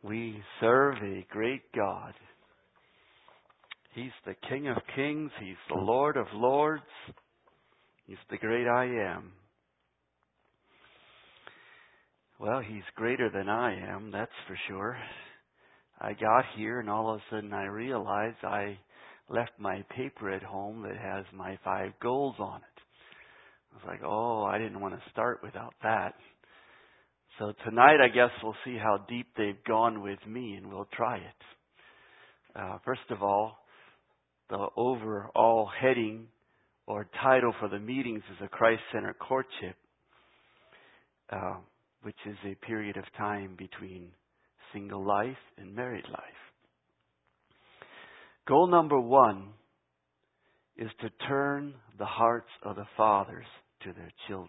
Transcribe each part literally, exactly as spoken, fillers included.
We serve a great God. He's the King of Kings. He's the Lord of Lords. He's the great I am. Well, He's greater than I am, that's for sure. I got here and all of a sudden I realized I left my paper at home that has my five goals on it. I was like, oh, I didn't want to start without that. So tonight I guess we'll see how deep they've gone with me and we'll try it. Uh, first of all, the overall heading or title for the meetings is a Christ-centered courtship, uh, which is a period of time between single life and married life. Goal number one is to turn the hearts of the fathers to their children.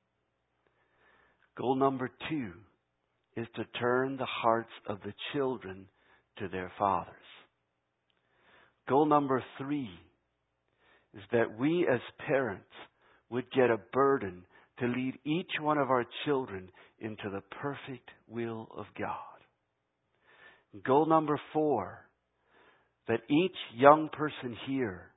Goal number two is to turn the hearts of the children to their fathers. Goal number three is that we as parents would get a burden to lead each one of our children into the perfect will of God. Goal number four, that each young person here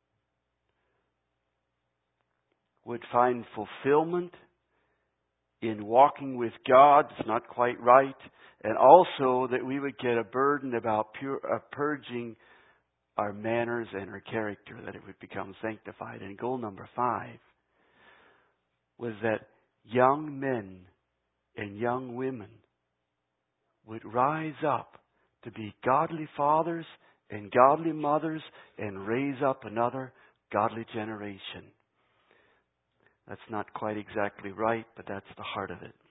would find fulfillment in walking with God. It's not quite right. And also that we would get a burden about pure, uh, purging our manners and our character, that it would become sanctified. And goal number five was that young men and young women would rise up to be godly fathers and godly mothers and raise up another godly generation. That's not quite exactly right, but that's the heart of it.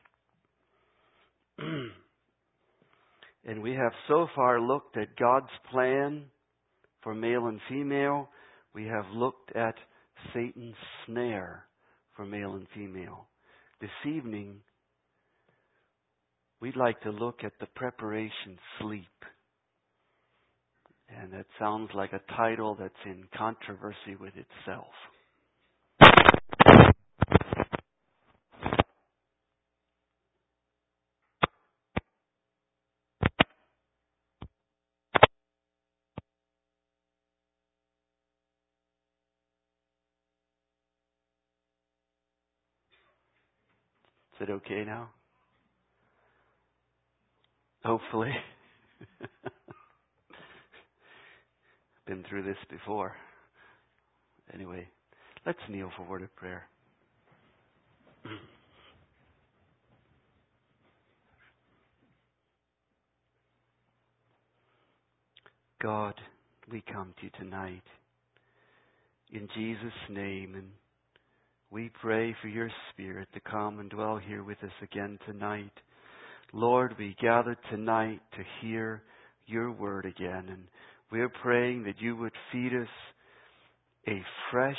And we have so far looked at God's plan for male and female. We have looked at Satan's snare for male and female. This evening, we'd like to look at the preparation sleep. And that sounds like a title that's in controversy with itself. Is it okay now? Hopefully. Been through this before. Anyway, let's kneel for a word of prayer. God, we come to you tonight in Jesus' name, and we pray for your Spirit to come and dwell here with us again tonight. Lord, we gather tonight to hear your word again, and we're praying that you would feed us a fresh,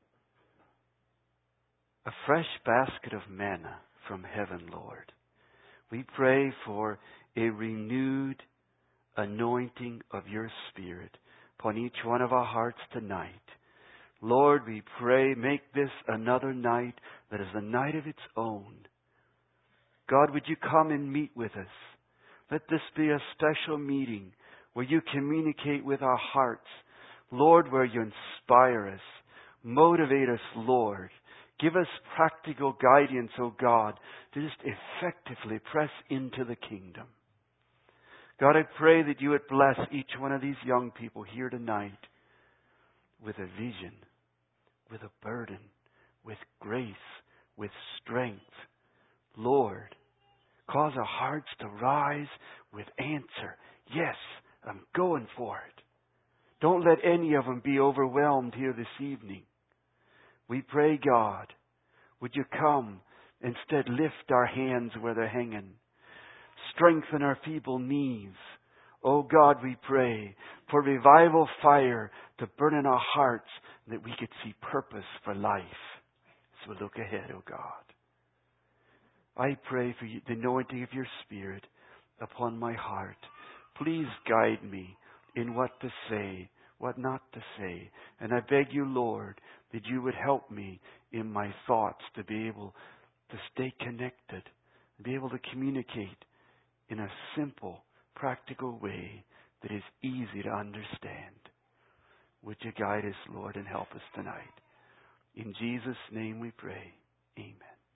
a fresh basket of manna from heaven, Lord. We pray for a renewed anointing of your Spirit upon each one of our hearts tonight. Lord, we pray, make this another night that is a night of its own. God, would you come and meet with us? Let this be a special meeting where you communicate with our hearts. Lord, where you inspire us, motivate us, Lord. Give us practical guidance, O God, to just effectively press into the kingdom. God, I pray that you would bless each one of these young people here tonight with a vision, with a burden, with grace, with strength. Lord, cause our hearts to rise with answer. Yes, I'm going for it. Don't let any of them be overwhelmed here this evening. We pray, God, would you come, instead lift our hands where they're hanging. Strengthen our feeble knees. Oh God, we pray for revival fire to burn in our hearts that we could see purpose for life. So we look ahead, oh God. I pray for you, the anointing of your Spirit upon my heart. Please guide me in what to say, what not to say. And I beg you, Lord, that you would help me in my thoughts to be able to stay connected, be able to communicate in a simple, practical way that is easy to understand. Would you guide us, Lord, and help us tonight? In Jesus' name we pray. Amen.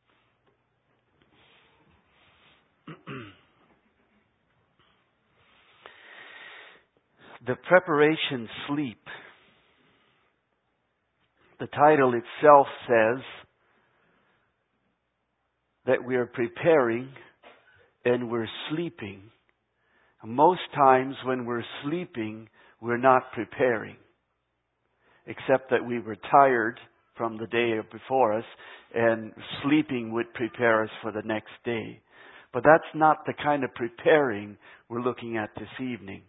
The preparation sleep. The title itself says that we are preparing and we're sleeping. Most times when we're sleeping, we're not preparing. Except that we were tired from the day before us, and sleeping would prepare us for the next day. But that's not the kind of preparing we're looking at this evening.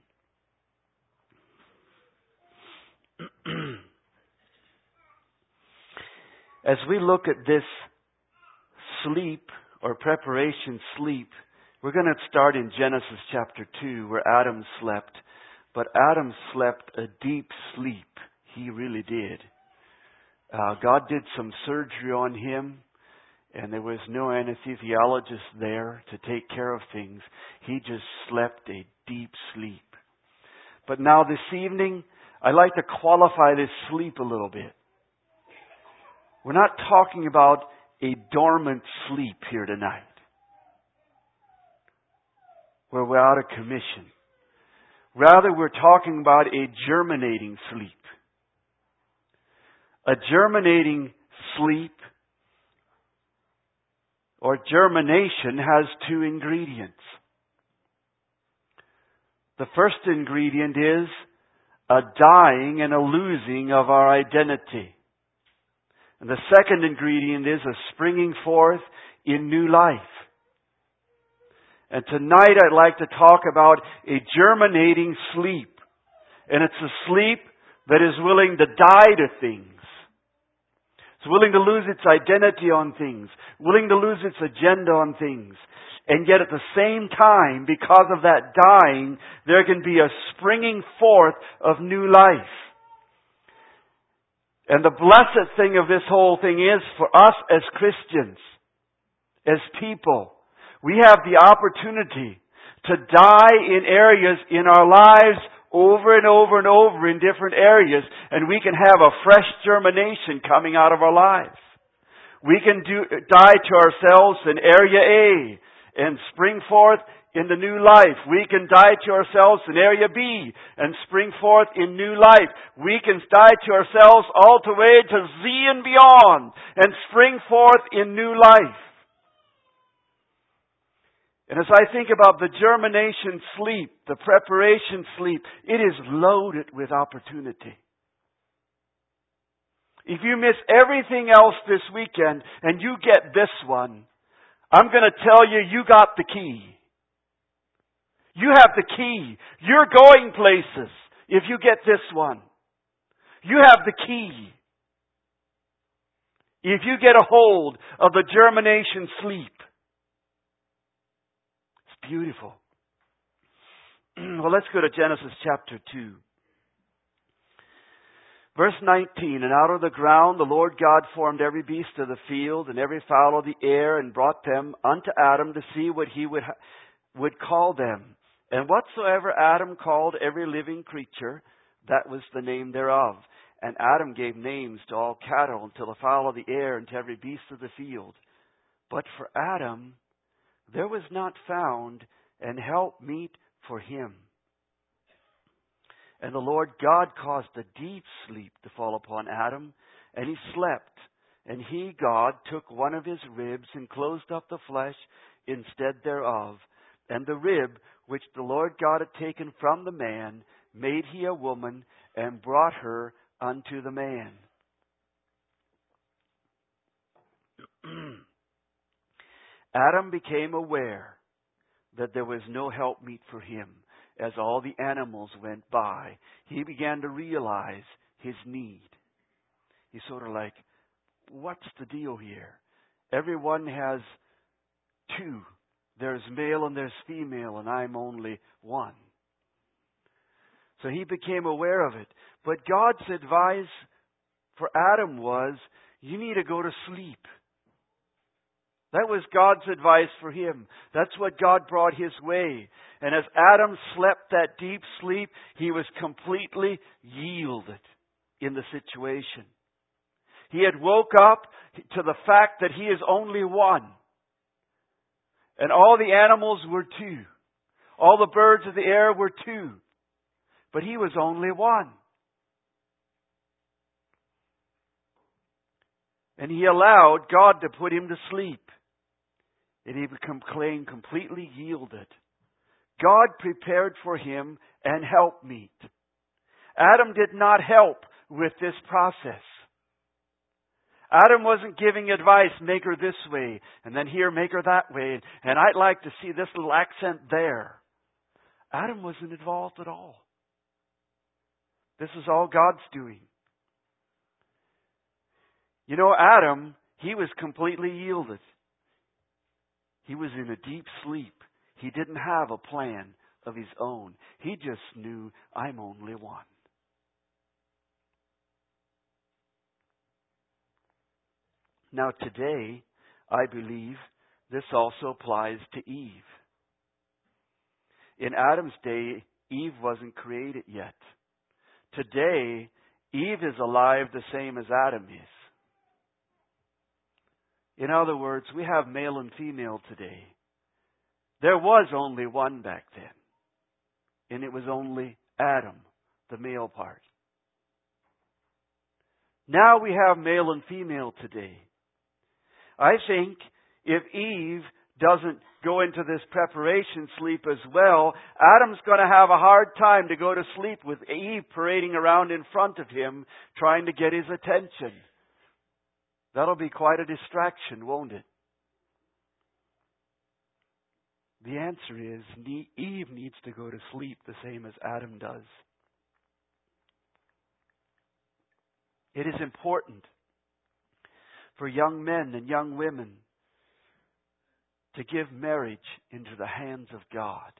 As we look at this sleep or preparation sleep, we're going to start in Genesis chapter two where Adam slept. But Adam slept a deep sleep. He really did. Uh, God did some surgery on him, and there was no anesthesiologist there to take care of things. He just slept a deep sleep. But now this evening, I'd like to qualify this sleep a little bit. We're not talking about a dormant sleep here tonight, where we're out of commission. Rather, we're talking about a germinating sleep. A germinating sleep or germination has two ingredients. The first ingredient is a dying and a losing of our identity. And the second ingredient is a springing forth in new life. And tonight I'd like to talk about a germinating sleep. And it's a sleep that is willing to die to things. It's willing to lose its identity on things. Willing to lose its agenda on things. And yet at the same time, because of that dying, there can be a springing forth of new life. And the blessed thing of this whole thing is, for us as Christians, as people, we have the opportunity to die in areas in our lives over and over and over in different areas, and we can have a fresh germination coming out of our lives. We can do, die to ourselves in area A and spring forth in the new life. We can die to ourselves in area B and spring forth in new life. We can die to ourselves all the way to Z and beyond and spring forth in new life. And as I think about the germination sleep, the preparation sleep, it is loaded with opportunity. If you miss everything else this weekend and you get this one, I'm going to tell you, you got the key. You have the key. You're going places if you get this one. You have the key. If you get a hold of the germination sleep. It's beautiful. Well, let's go to Genesis chapter two. Verse nineteen, and out of the ground the Lord God formed every beast of the field and every fowl of the air and brought them unto Adam to see what he would ha- would call them. And whatsoever Adam called every living creature, that was the name thereof. And Adam gave names to all cattle and to the fowl of the air and to every beast of the field. But for Adam there was not found an helpmeet for him. And the Lord God caused a deep sleep to fall upon Adam, and he slept. And he, God, took one of his ribs and closed up the flesh instead thereof. And the rib which the Lord God had taken from the man made he a woman and brought her unto the man. Adam became aware that there was no helpmeet for him. As all the animals went by, he began to realize his need. He's sort of like, what's the deal here? Everyone has two. There's male and there's female, and I'm only one. So he became aware of it. But God's advice for Adam was, you need to go to sleep. That was God's advice for him. That's what God brought his way. And as Adam slept that deep sleep, he was completely yielded in the situation. He had woke up to the fact that he is only one. And all the animals were two. All the birds of the air were two. But he was only one. And he allowed God to put him to sleep. And he became completely yielded. God prepared for him an helpmeet. Adam did not help with this process. Adam wasn't giving advice, make her this way, and then here, make her that way, and I'd like to see this little accent there. Adam wasn't involved at all. This is all God's doing. You know, Adam, he was completely yielded. He was in a deep sleep. He didn't have a plan of his own. He just knew, I'm only one. Now today, I believe this also applies to Eve. In Adam's day, Eve wasn't created yet. Today, Eve is alive the same as Adam is. In other words, we have male and female today. There was only one back then. And it was only Adam, the male part. Now we have male and female today. I think if Eve doesn't go into this preparation sleep as well, Adam's going to have a hard time to go to sleep with Eve parading around in front of him, trying to get his attention. That'll be quite a distraction, won't it? The answer is Eve needs to go to sleep the same as Adam does. It is important for young men and young women to give marriage into the hands of God.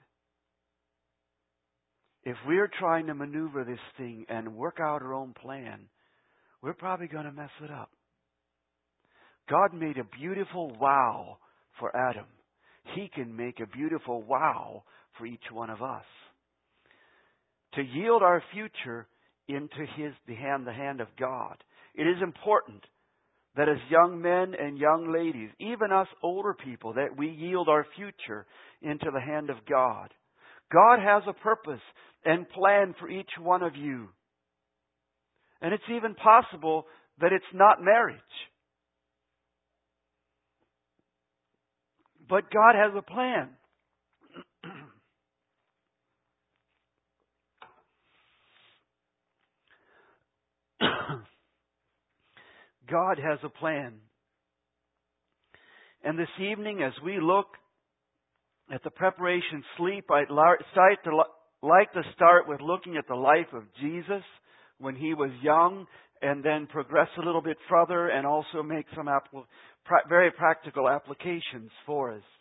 If we're trying to maneuver this thing and work out our own plan, we're probably going to mess it up. God made a beautiful wow for Adam. He can make a beautiful wow for each one of us. To yield our future into His the hand, the hand of God. It is important that as young men and young ladies, even us older people, that we yield our future into the hand of God. God has a purpose and plan for each one of you. And it's even possible that it's not marriage. But God has a plan. God has a plan. And this evening, as we look at the preparation sleep, I'd like to start with looking at the life of Jesus when He was young, and then progress a little bit further and also make some apl- pra- very practical applications for us.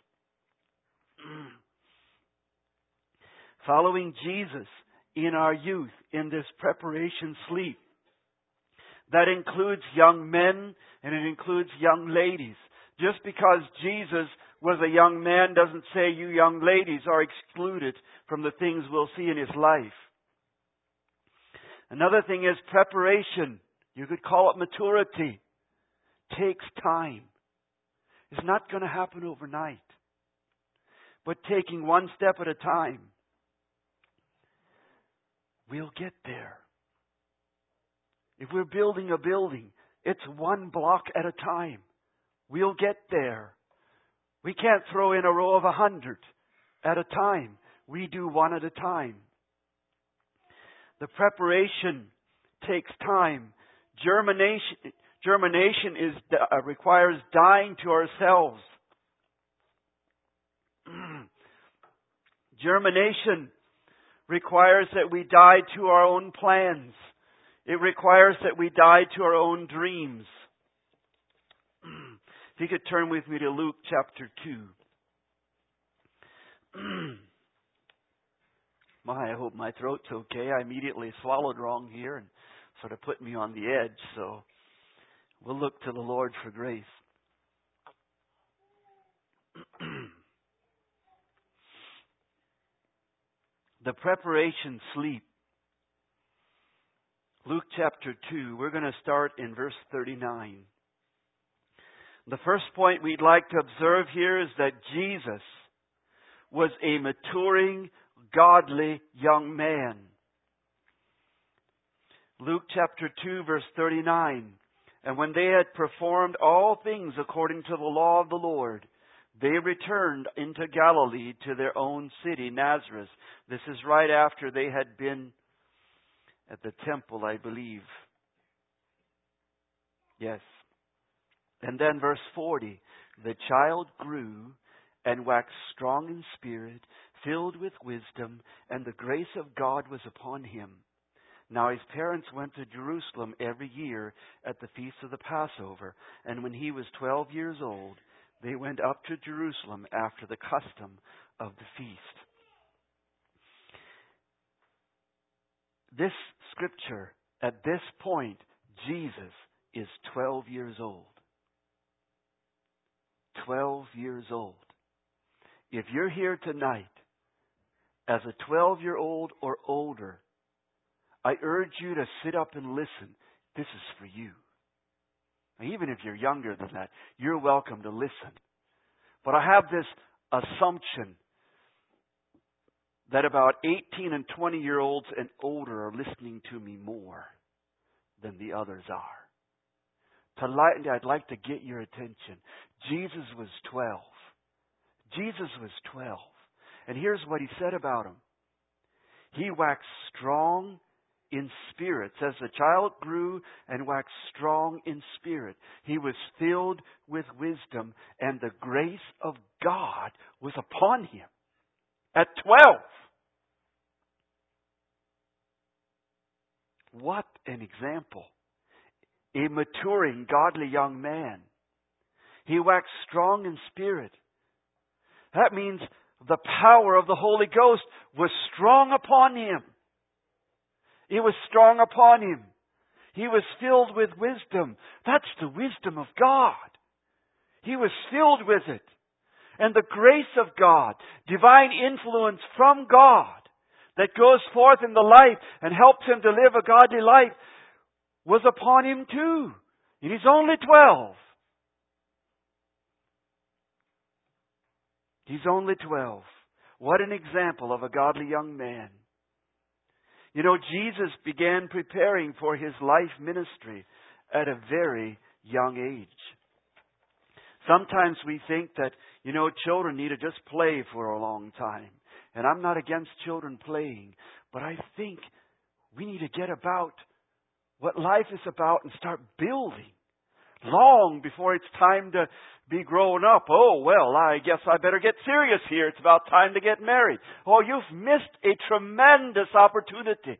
Following Jesus in our youth in this preparation sleep. That includes young men and it includes young ladies. Just because Jesus was a young man doesn't say you young ladies are excluded from the things we'll see in His life. Another thing is preparation. You could call it maturity. Takes time. It's not going to happen overnight. But taking one step at a time, we'll get there. If we're building a building, it's one block at a time. We'll get there. We can't throw in a row of a hundred at a time. We do one at a time. The preparation takes time. Germination, germination is uh, requires dying to ourselves. Germination requires that we die to our own plans. It requires that we die to our own dreams. If you could turn with me to Luke chapter two. My, I hope my throat's okay. I immediately swallowed wrong here and sort of put me on the edge. So we'll look to the Lord for grace. The preparation sleep. Luke chapter two, we're going to start in verse thirty-nine. The first point we'd like to observe here is that Jesus was a maturing, godly young man. Luke chapter two, verse thirty-nine. And when they had performed all things according to the law of the Lord, they returned into Galilee to their own city, Nazareth. This is right after they had been at the temple, I believe. Yes. And then verse forty. The child grew and waxed strong in spirit, filled with wisdom, and the grace of God was upon him. Now his parents went to Jerusalem every year at the feast of the Passover. And when he was twelve years old, they went up to Jerusalem after the custom of the feast. This scripture, at this point, Jesus is twelve years old. twelve years old. If you're here tonight as a twelve-year-old or older, I urge you to sit up and listen. This is for you. Now, even if you're younger than that, you're welcome to listen. But I have this assumption that about eighteen and twenty-year-olds and older are listening to me more than the others are. To light, I'd like to get your attention. Jesus was twelve. Jesus was twelve. And here's what he said about him. He waxed strong in spirit. It says the child grew and waxed strong in spirit. He was filled with wisdom, and the grace of God was upon him. At twelve. What an example. A maturing, godly young man. He waxed strong in spirit. That means the power of the Holy Ghost was strong upon him. It was strong upon him. He was filled with wisdom. That's the wisdom of God. He was filled with it. And the grace of God, divine influence from God that goes forth in the life and helps him to live a godly life, was upon him too. And he's only twelve. He's only twelve. What an example of a godly young man. You know, Jesus began preparing for his life ministry at a very young age. Sometimes we think that, you know, children need to just play for a long time. And I'm not against children playing, but I think we need to get about what life is about and start building long before it's time to be grown up. Oh, well, I guess I better get serious here. It's about time to get married. Oh, you've missed a tremendous opportunity.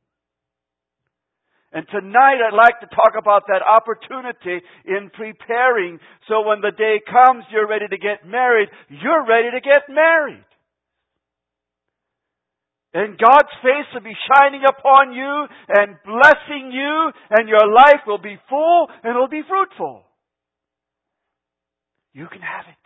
And tonight I'd like to talk about that opportunity in preparing so when the day comes you're ready to get married, you're ready to get married. And God's face will be shining upon you and blessing you, and your life will be full and it'll be fruitful. You can have it.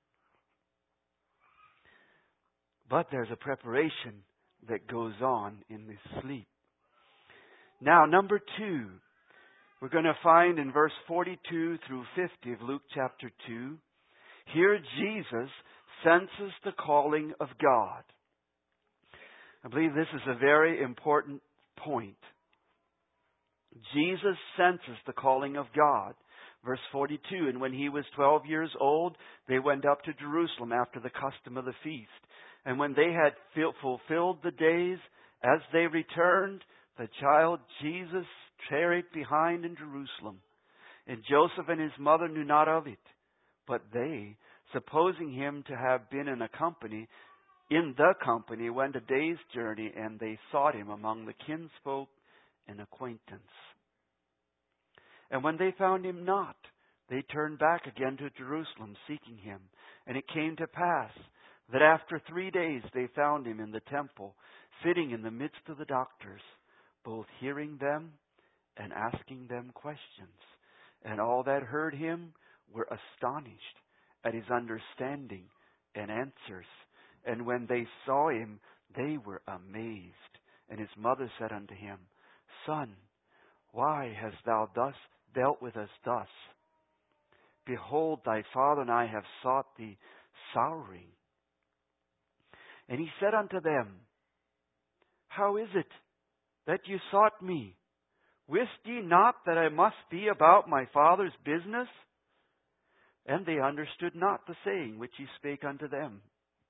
But there's a preparation that goes on in this sleep. Now, number two, we're going to find in verse forty-two through fifty of Luke chapter two, here Jesus senses the calling of God. I believe this is a very important point. Jesus senses the calling of God. Verse forty-two, and when he was twelve years old, they went up to Jerusalem after the custom of the feast. And when they had fulfilled the days, as they returned, the child Jesus tarried behind in Jerusalem. And Joseph and his mother knew not of it. But they, supposing him to have been in a company, in the company, went a day's journey, and they sought him among the kinsfolk and acquaintance. And when they found him not, they turned back again to Jerusalem, seeking him. And it came to pass that after three days they found him in the temple, sitting in the midst of the doctors, both hearing them and asking them questions. And all that heard him were astonished at his understanding and answers. And when they saw him, They were amazed. And his mother said unto him, Son, why hast thou thus dealt with us thus? Behold, thy father and I have sought thee sorrowing. And he said unto them, How is it that you sought me? Wist ye not that I must be about my father's business? And they understood not the saying which he spake unto them.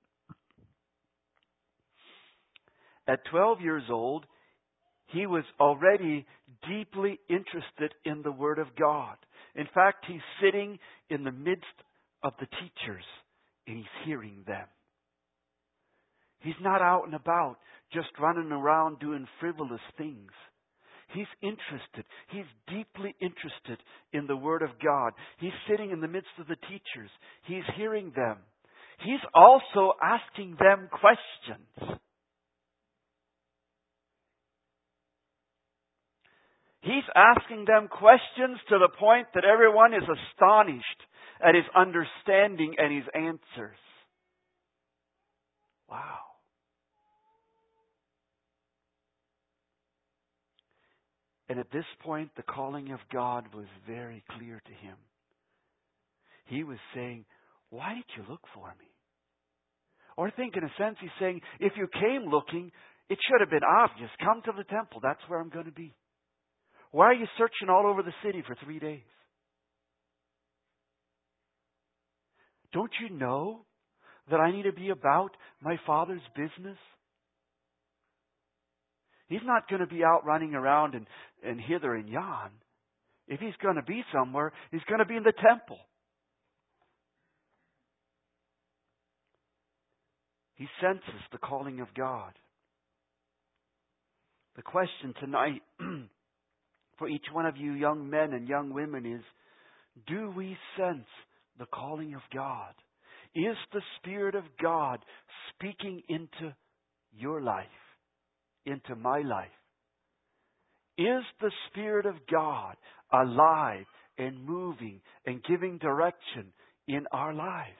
At twelve years old, he was already deeply interested in the Word of God. In fact, he's sitting in the midst of the teachers and he's hearing them. He's not out and about just running around doing frivolous things. He's interested. He's deeply interested in the Word of God. He's sitting in the midst of the teachers. He's hearing them. He's also asking them questions. He's asking them questions to the point that everyone is astonished at his understanding and his answers. Wow. And at this point, the calling of God was very clear to him. He was saying, why did you look for me? Or I think in a sense he's saying, if you came looking, it should have been obvious. Come to the temple. That's where I'm going to be. Why are you searching all over the city for three days? Don't you know that I need to be about my Father's business? He's not going to be out running around and, and hither and yon. If he's going to be somewhere, he's going to be in the temple. He senses the calling of God. The question tonight for each one of you young men and young women is, do we sense the calling of God? Is the Spirit of God speaking into your life, into my life? Is the Spirit of God alive and moving and giving direction in our lives?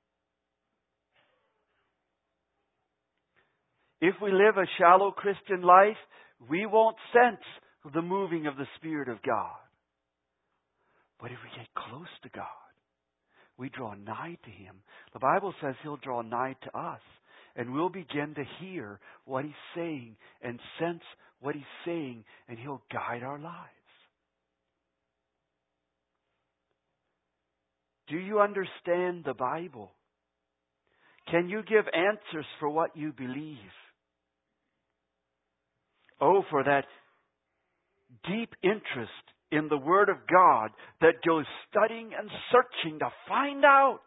If we live a shallow Christian life, we won't sense the moving of the Spirit of God. But if we get close to God, we draw nigh to Him. The Bible says He'll draw nigh to us. And we'll begin to hear what He's saying and sense what He's saying. And He'll guide our lives. Do you understand the Bible? Can you give answers for what you believe? Oh, for that deep interest in the Word of God that goes studying and searching to find out.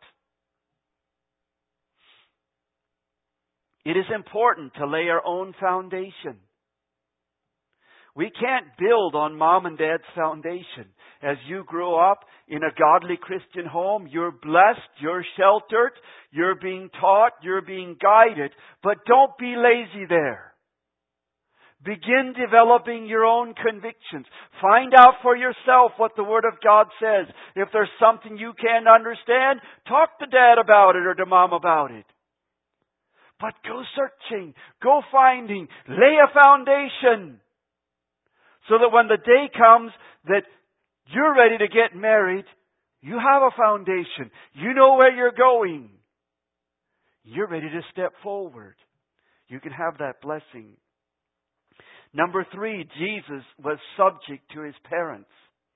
It is important to lay our own foundation. We can't build on mom and dad's foundation. As you grow up in a godly Christian home, you're blessed, you're sheltered, you're being taught, you're being guided, but don't be lazy there. Begin developing your own convictions. Find out for yourself what the Word of God says. If there's something you can't understand, talk to Dad about it or to Mom about it. But go searching, go finding, lay a foundation so that when the day comes that you're ready to get married, you have a foundation. You know where you're going. You're ready to step forward. You can have that blessing. Number three, Jesus was subject to His parents.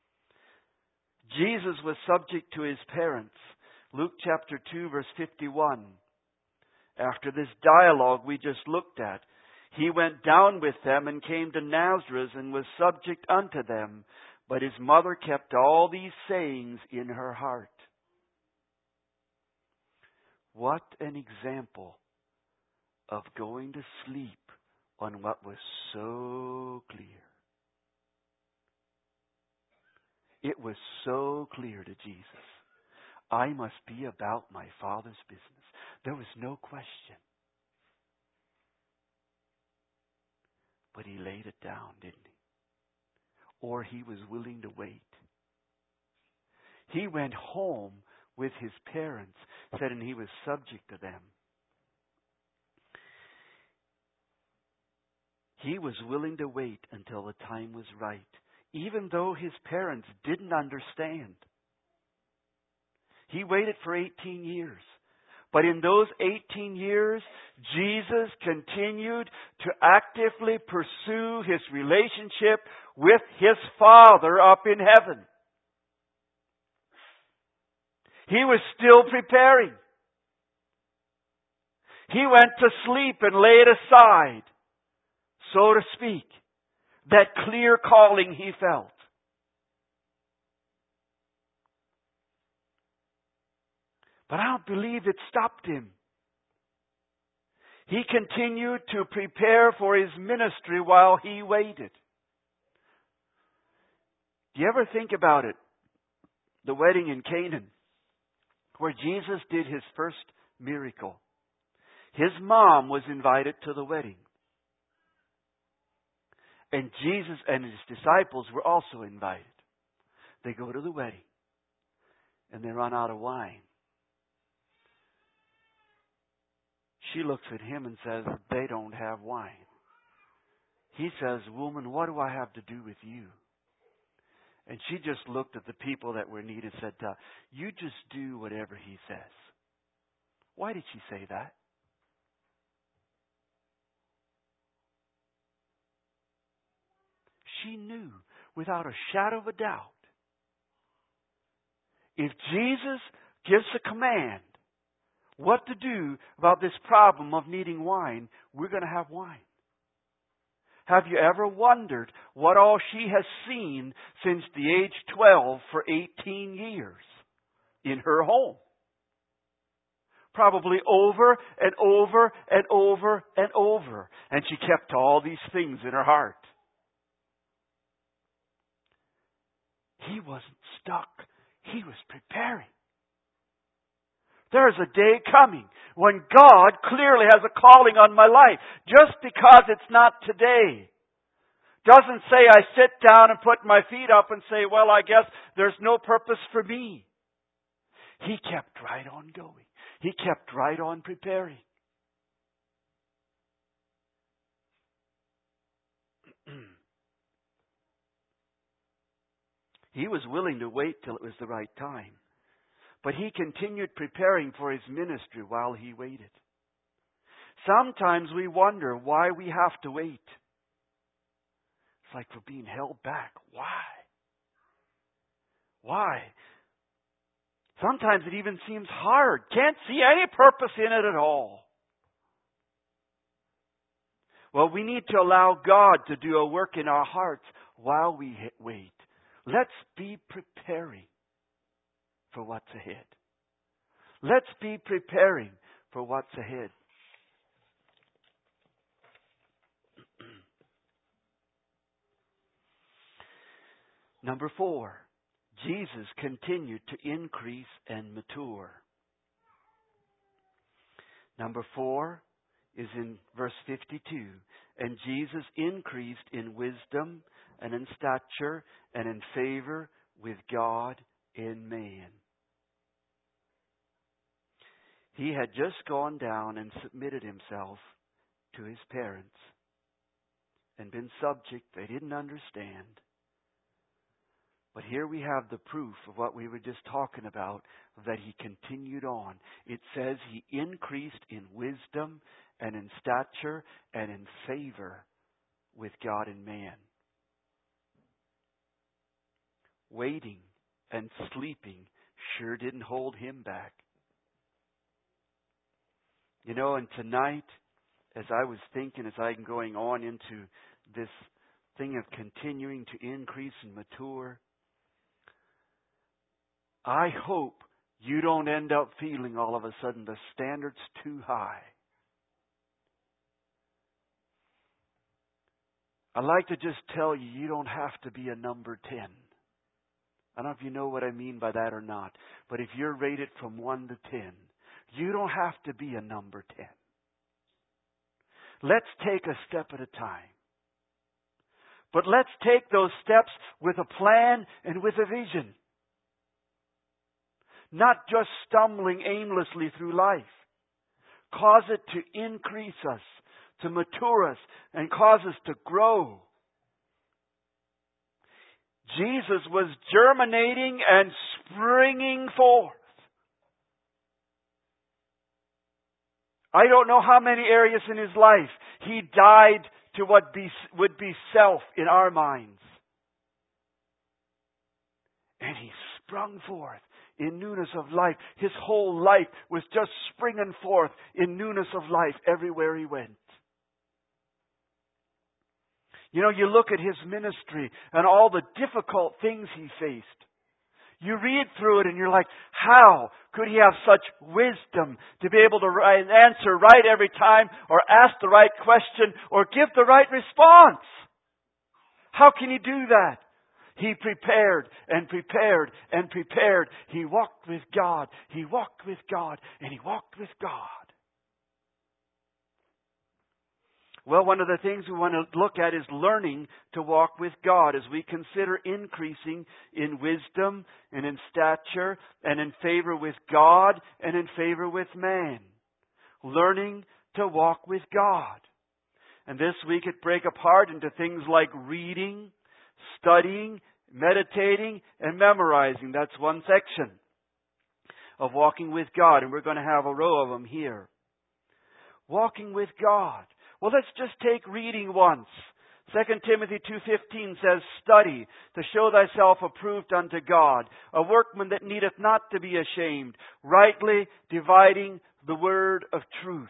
Jesus was subject to His parents. Luke chapter two, verse fifty-one. After this dialogue we just looked at, He went down with them and came to Nazareth and was subject unto them. But His mother kept all these sayings in her heart. What an example of going to sleep on what was so clear. It was so clear to Jesus. I must be about my Father's business. There was no question. But He laid it down, didn't He? Or He was willing to wait. He went home with His parents, said, and He was subject to them. He was willing to wait until the time was right, even though his parents didn't understand. He waited for eighteen years. But in those eighteen years, Jesus continued to actively pursue his relationship with his Father up in heaven. He was still preparing. He went to sleep and laid aside, so to speak, that clear calling he felt. But I don't believe it stopped him. He continued to prepare for his ministry while he waited. Do you ever think about it? The wedding in Canaan, where Jesus did his first miracle. His mom was invited to the wedding. And Jesus and his disciples were also invited. They go to the wedding. And they run out of wine. She looks at him and says, they don't have wine. He says, woman, what do I have to do with you? And she just looked at the people that were needed and said, uh, you just do whatever he says. Why did she say that? She knew without a shadow of a doubt, if Jesus gives a command what to do about this problem of needing wine, we're going to have wine. Have you ever wondered what all she has seen since the age twelve for eighteen years in her home? Probably over and over and over and over. And she kept all these things in her heart. He wasn't stuck. He was preparing. There's a day coming when God clearly has a calling on my life. Just because it's not today doesn't say I sit down and put my feet up and say, well, I guess there's no purpose for me. He kept right on going. He kept right on preparing. He was willing to wait till it was the right time. But he continued preparing for his ministry while he waited. Sometimes we wonder why we have to wait. It's like we're being held back. Why? Why? Sometimes it even seems hard. Can't see any purpose in it at all. Well, we need to allow God to do a work in our hearts while we wait. Let's be preparing for what's ahead. Let's be preparing for what's ahead. Number four, Jesus continued to increase and mature. Number four is in verse fifty-two. And Jesus increased in wisdom and in stature and in favor with God and man. He had just gone down and submitted himself to his parents and been subject. They didn't understand. But here we have the proof of what we were just talking about, that he continued on. It says he increased in wisdom and in stature and in favor with God and man. Waiting and sleeping sure didn't hold him back. You know, and tonight, as I was thinking, as I'm going on into this thing of continuing to increase and mature, I hope you don't end up feeling all of a sudden the standard's too high. I'd like to just tell you, you don't have to be a number ten. I don't know if you know what I mean by that or not, but if you're rated from one to ten, you don't have to be a number ten. Let's take a step at a time. But let's take those steps with a plan and with a vision. Not just stumbling aimlessly through life. Cause it to increase us to mature us and cause us to grow. Jesus was germinating and springing forth. I don't know how many areas in His life He died to what be, would be self in our minds. And He sprung forth in newness of life. His whole life was just springing forth in newness of life everywhere He went. You know, you look at His ministry and all the difficult things He faced. You read through it and you're like, how could He have such wisdom to be able to answer right every time, or ask the right question, or give the right response? How can He do that? He prepared and prepared and prepared. He walked with God. He walked with God. And He walked with God. Well, one of the things we want to look at is learning to walk with God as we consider increasing in wisdom and in stature and in favor with God and in favor with man. Learning to walk with God. And this we could break apart into things like reading, studying, meditating, and memorizing. That's one section of walking with God. And we're going to have a row of them here. Walking with God. Well, let's just take reading once. Second Timothy two fifteen says, study to show thyself approved unto God, a workman that needeth not to be ashamed, rightly dividing the word of truth.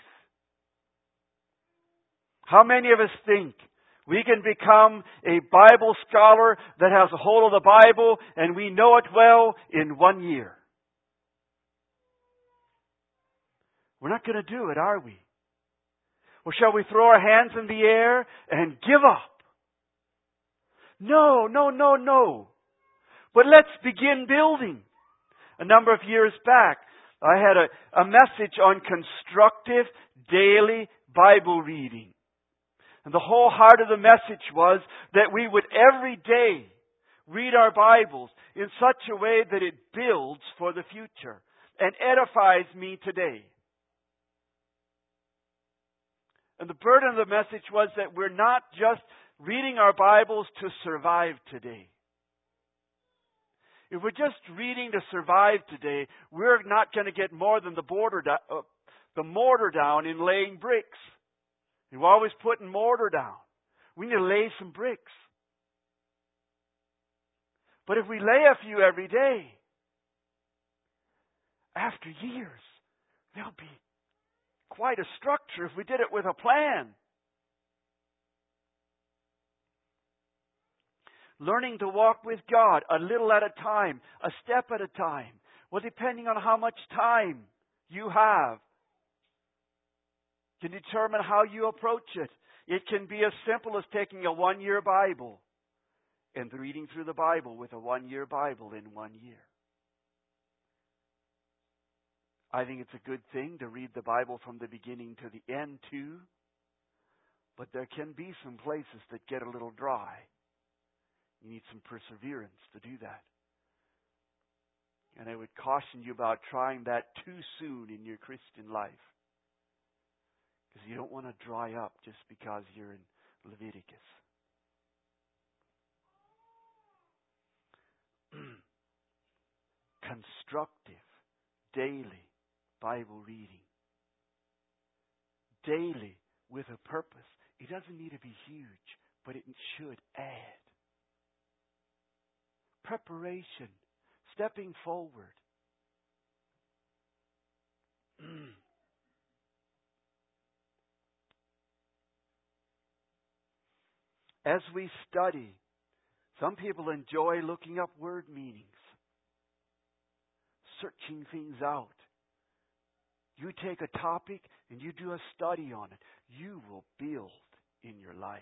How many of us think we can become a Bible scholar that has a hold of the Bible and we know it well in one year? We're not going to do it, are we? Or shall we throw our hands in the air and give up? No, no, no, no. But let's begin building. A number of years back, I had a, a message on constructive daily Bible reading. And the whole heart of the message was that we would every day read our Bibles in such a way that it builds for the future and edifies me today. And the burden of the message was that we're not just reading our Bibles to survive today. If we're just reading to survive today, we're not going to get more than the border do- uh, the mortar down in laying bricks. And we're always putting mortar down. We need to lay some bricks. But if we lay a few every day, after years, there'll be quite a structure if we did it with a plan. Learning to walk with God a little at a time, a step at a time. Well, depending on how much time you have, can determine how you approach it. It can be as simple as taking a one-year Bible and reading through the Bible with a one-year Bible in one year. I think it's a good thing to read the Bible from the beginning to the end too. But there can be some places that get a little dry. You need some perseverance to do that. And I would caution you about trying that too soon in your Christian life. Because you don't want to dry up just because you're in Leviticus. Constructive, daily Bible reading. Daily with a purpose. It doesn't need to be huge, but it should add. Preparation. Stepping forward. As we study, some people enjoy looking up word meanings. Searching things out. You take a topic and you do a study on it. You will build in your life.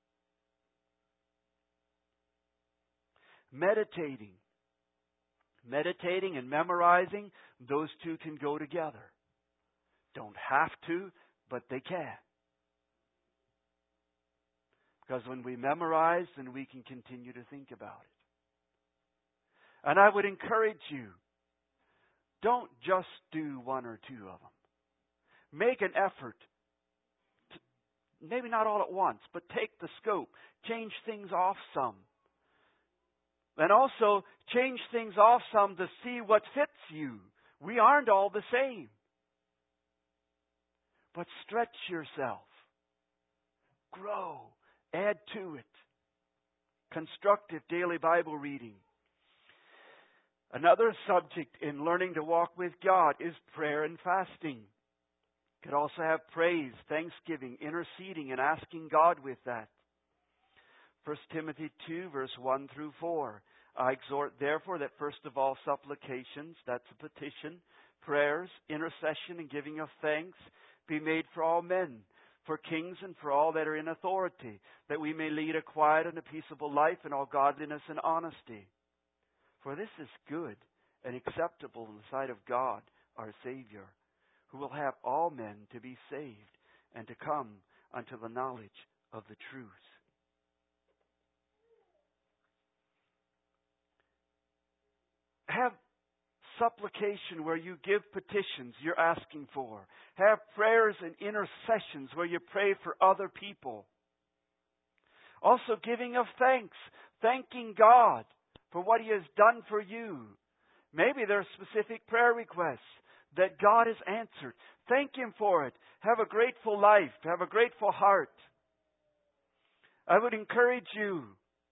Meditating. Meditating and memorizing, those two can go together. Don't have to, but they can. Because when we memorize, then we can continue to think about it. And I would encourage you, don't just do one or two of them. Make an effort to maybe not all at once, but take the scope. Change things off some. And also change things off some to see what fits you. We aren't all the same. But stretch yourself. Grow. Add to it. Constructive daily Bible reading. Another subject in learning to walk with God is prayer and fasting. You could also have praise, thanksgiving, interceding, and asking God with that. First Timothy two, verse one through four. I exhort, therefore, that first of all supplications, that's a petition, prayers, intercession, and giving of thanks be made for all men, for kings and for all that are in authority, that we may lead a quiet and a peaceable life in all godliness and honesty. For this is good and acceptable in the sight of God, our Savior, who will have all men to be saved and to come unto the knowledge of the truth. Have supplication where you give petitions you're asking for. Have prayers and intercessions where you pray for other people. Also giving of thanks, thanking God for what He has done for you. Maybe there are specific prayer requests that God has answered. Thank Him for it. Have a grateful life. Have a grateful heart. I would encourage you,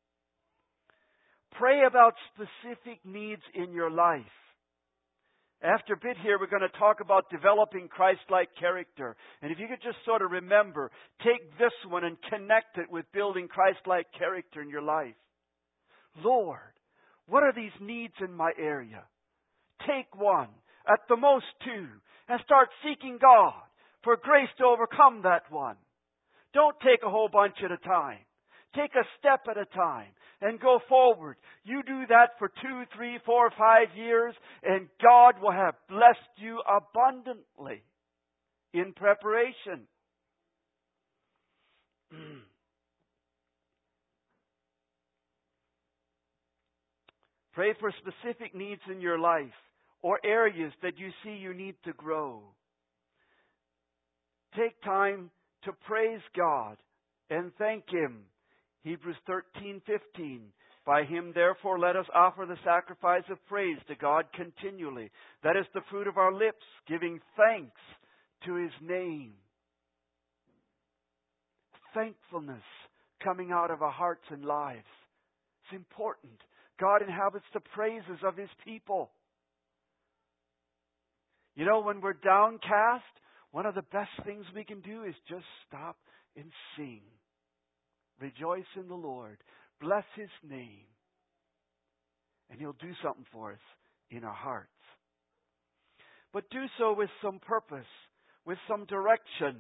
pray about specific needs in your life. After a bit here, we're going to talk about developing Christ-like character. And if you could just sort of remember, take this one and connect it with building Christ-like character in your life. Lord, what are these needs in my area? Take one, at the most two, and start seeking God for grace to overcome that one. Don't take a whole bunch at a time. Take a step at a time and go forward. You do that for two, three, four, five years, and God will have blessed you abundantly in preparation. Pray for specific needs in your life or areas that you see you need to grow. Take time to praise God and thank Him. Hebrews thirteen fifteen. By Him, therefore, let us offer the sacrifice of praise to God continually. That is the fruit of our lips, giving thanks to His name. Thankfulness coming out of our hearts and lives. It's important. God inhabits the praises of His people. You know, when we're downcast, one of the best things we can do is just stop and sing. Rejoice in the Lord. Bless His name. And He'll do something for us in our hearts. But do so with some purpose, with some direction.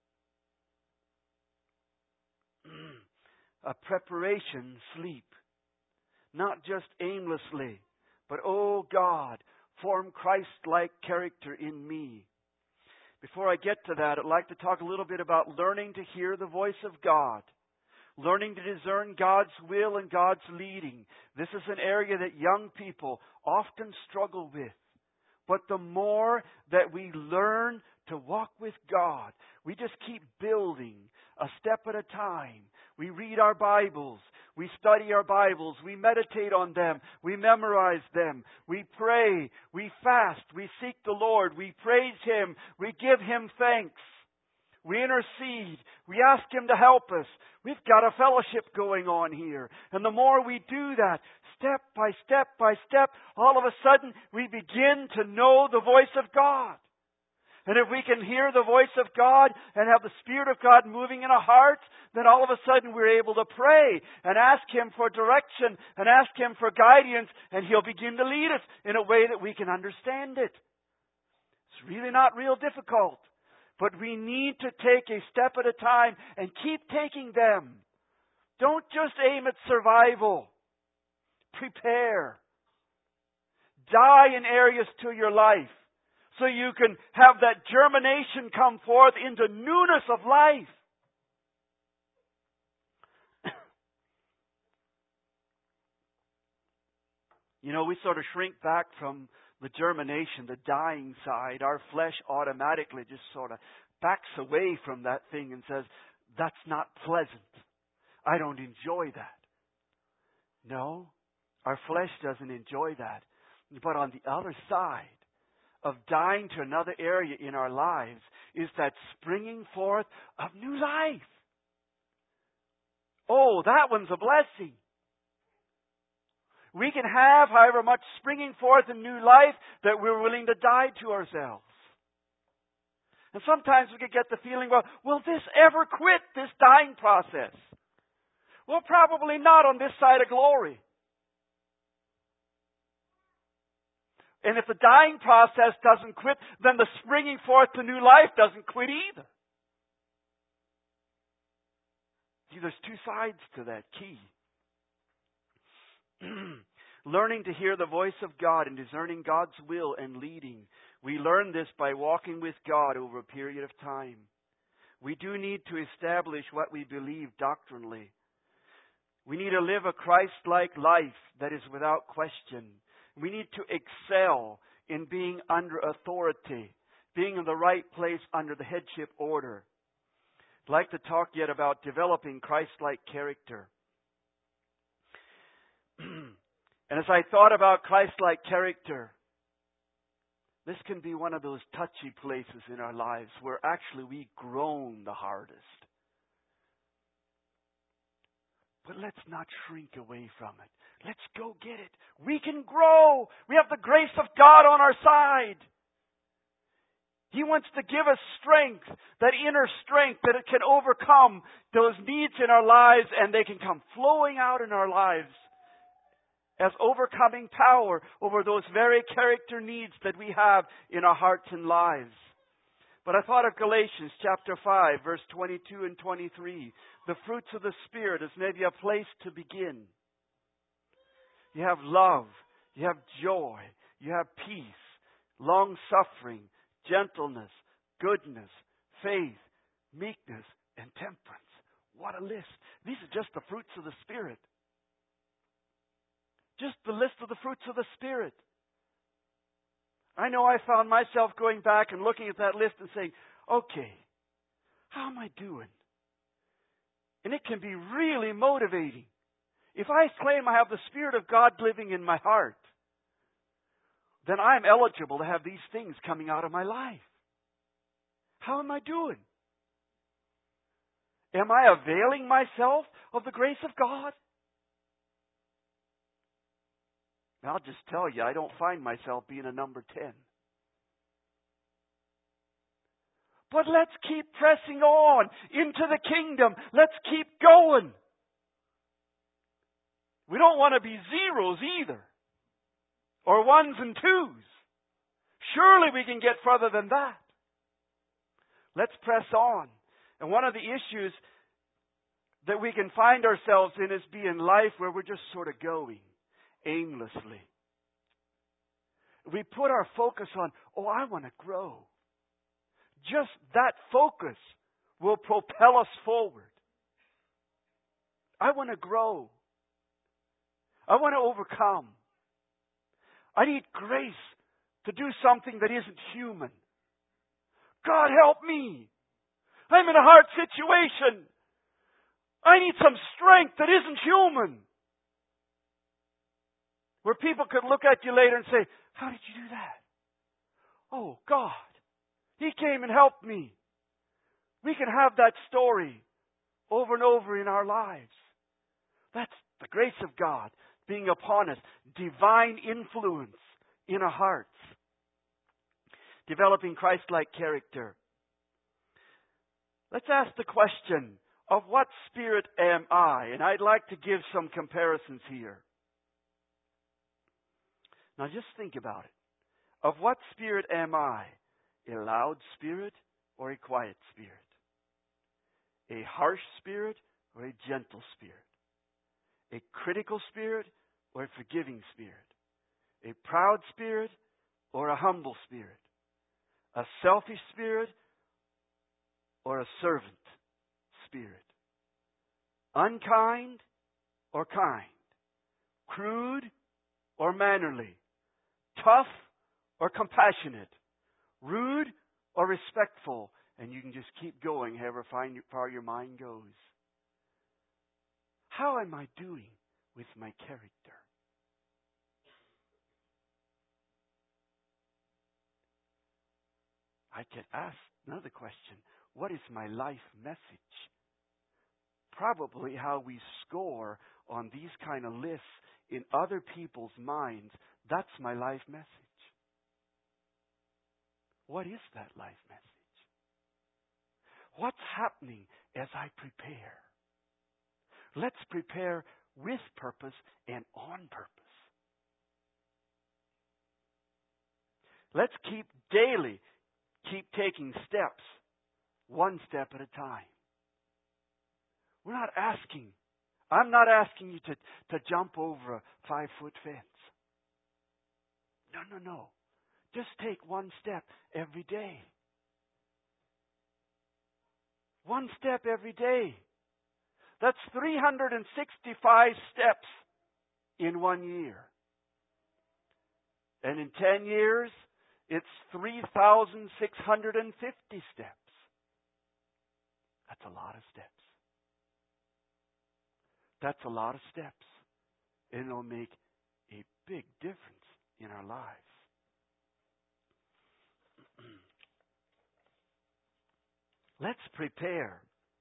A preparation sleep. Not just aimlessly, but, oh God, form Christ-like character in me. Before I get to that, I'd like to talk a little bit about learning to hear the voice of God. Learning to discern God's will and God's leading. This is an area that young people often struggle with. But the more that we learn to walk with God, we just keep building a step at a time. We read our Bibles. We study our Bibles. We meditate on them. We memorize them. We pray. We fast. We seek the Lord. We praise Him. We give Him thanks. We intercede. We ask Him to help us. We've got a fellowship going on here. And the more we do that, step by step by step, all of a sudden we begin to know the voice of God. And if we can hear the voice of God and have the Spirit of God moving in our hearts, then all of a sudden we're able to pray and ask Him for direction and ask Him for guidance, and He'll begin to lead us in a way that we can understand it. It's really not real difficult. But we need to take a step at a time and keep taking them. Don't just aim at survival. Prepare. Die in areas to your life so you can have that germination come forth into newness of life. You know, we sort of shrink back from the germination, the dying side. Our flesh automatically just sort of backs away from that thing and says, That's not pleasant. I don't enjoy that. No, our flesh doesn't enjoy that. But on the other side of dying to another area in our lives is that springing forth of new life. Oh, that one's a blessing. We can have, however much springing forth in new life, that we're willing to die to ourselves. And sometimes we could get the feeling, well, will this ever quit, this dying process? Well, probably not on this side of glory. And if the dying process doesn't quit, then the springing forth to new life doesn't quit either. See, there's two sides to that key. Learning to hear the voice of God and discerning God's will and leading. We learn this by walking with God over a period of time. We do need to establish what we believe doctrinally. We need to live a Christ-like life that is without question. We need to excel in being under authority, being in the right place under the headship order. I'd like to talk yet about developing Christ-like character. And as I thought about Christ-like character, this can be one of those touchy places in our lives where actually we groan the hardest. But let's not shrink away from it. Let's go get it. We can grow. We have the grace of God on our side. He wants to give us strength, that inner strength that it can overcome those needs in our lives, and they can come flowing out in our lives as overcoming power over those very character needs that we have in our hearts and lives. But I thought of Galatians chapter five, verse twenty-two and twenty-three. The fruits of the Spirit is maybe a place to begin. You have love, you have joy, you have peace, long-suffering, gentleness, goodness, faith, meekness, and temperance. What a list. These are just the fruits of the Spirit. Just the list of the fruits of the Spirit. I know I found myself going back and looking at that list and saying, okay, how am I doing? And it can be really motivating. If I claim I have the Spirit of God living in my heart, then I'm eligible to have these things coming out of my life. How am I doing? Am I availing myself of the grace of God? I'll just tell you, I don't find myself being a number ten. But let's keep pressing on into the kingdom. Let's keep going. We don't want to be zeros either, or ones and twos. Surely we can get further than that. Let's press on. And one of the issues that we can find ourselves in is being life where we're just sort of going aimlessly. We put our focus on, oh, I want to grow. Just that focus will propel us forward. I want to grow. I want to overcome. I need grace to do something that isn't human. God help me. I'm in a hard situation. I need some strength that isn't human. Where people could look at you later and say, how did you do that? Oh, God. He came and helped me. We can have that story over and over in our lives. That's the grace of God being upon us. Divine influence in our hearts. Developing Christ-like character. Let's ask the question, of what spirit am I? And I'd like to give some comparisons here. Now just think about it. Of what spirit am I? A loud spirit or a quiet spirit? A harsh spirit or a gentle spirit? A critical spirit or a forgiving spirit? A proud spirit or a humble spirit? A selfish spirit or a servant spirit? Unkind or kind? Crude or mannerly? Tough or compassionate? Rude or respectful? And you can just keep going however far your mind goes. How am I doing with my character? I could ask another question. What is my life message? Probably how we score on these kind of lists in other people's minds, that's my life message. What is that life message? What's happening as I prepare? Let's prepare with purpose and on purpose. Let's keep daily, keep taking steps, one step at a time. We're not asking, I'm not asking you to, to jump over a five-foot fence. No, no, no. Just take one step every day. One step every day. That's three hundred sixty-five steps in one year. And in ten years, it's three thousand six hundred fifty steps. That's a lot of steps. That's a lot of steps. And it'll make a big difference in our lives. Let's prepare.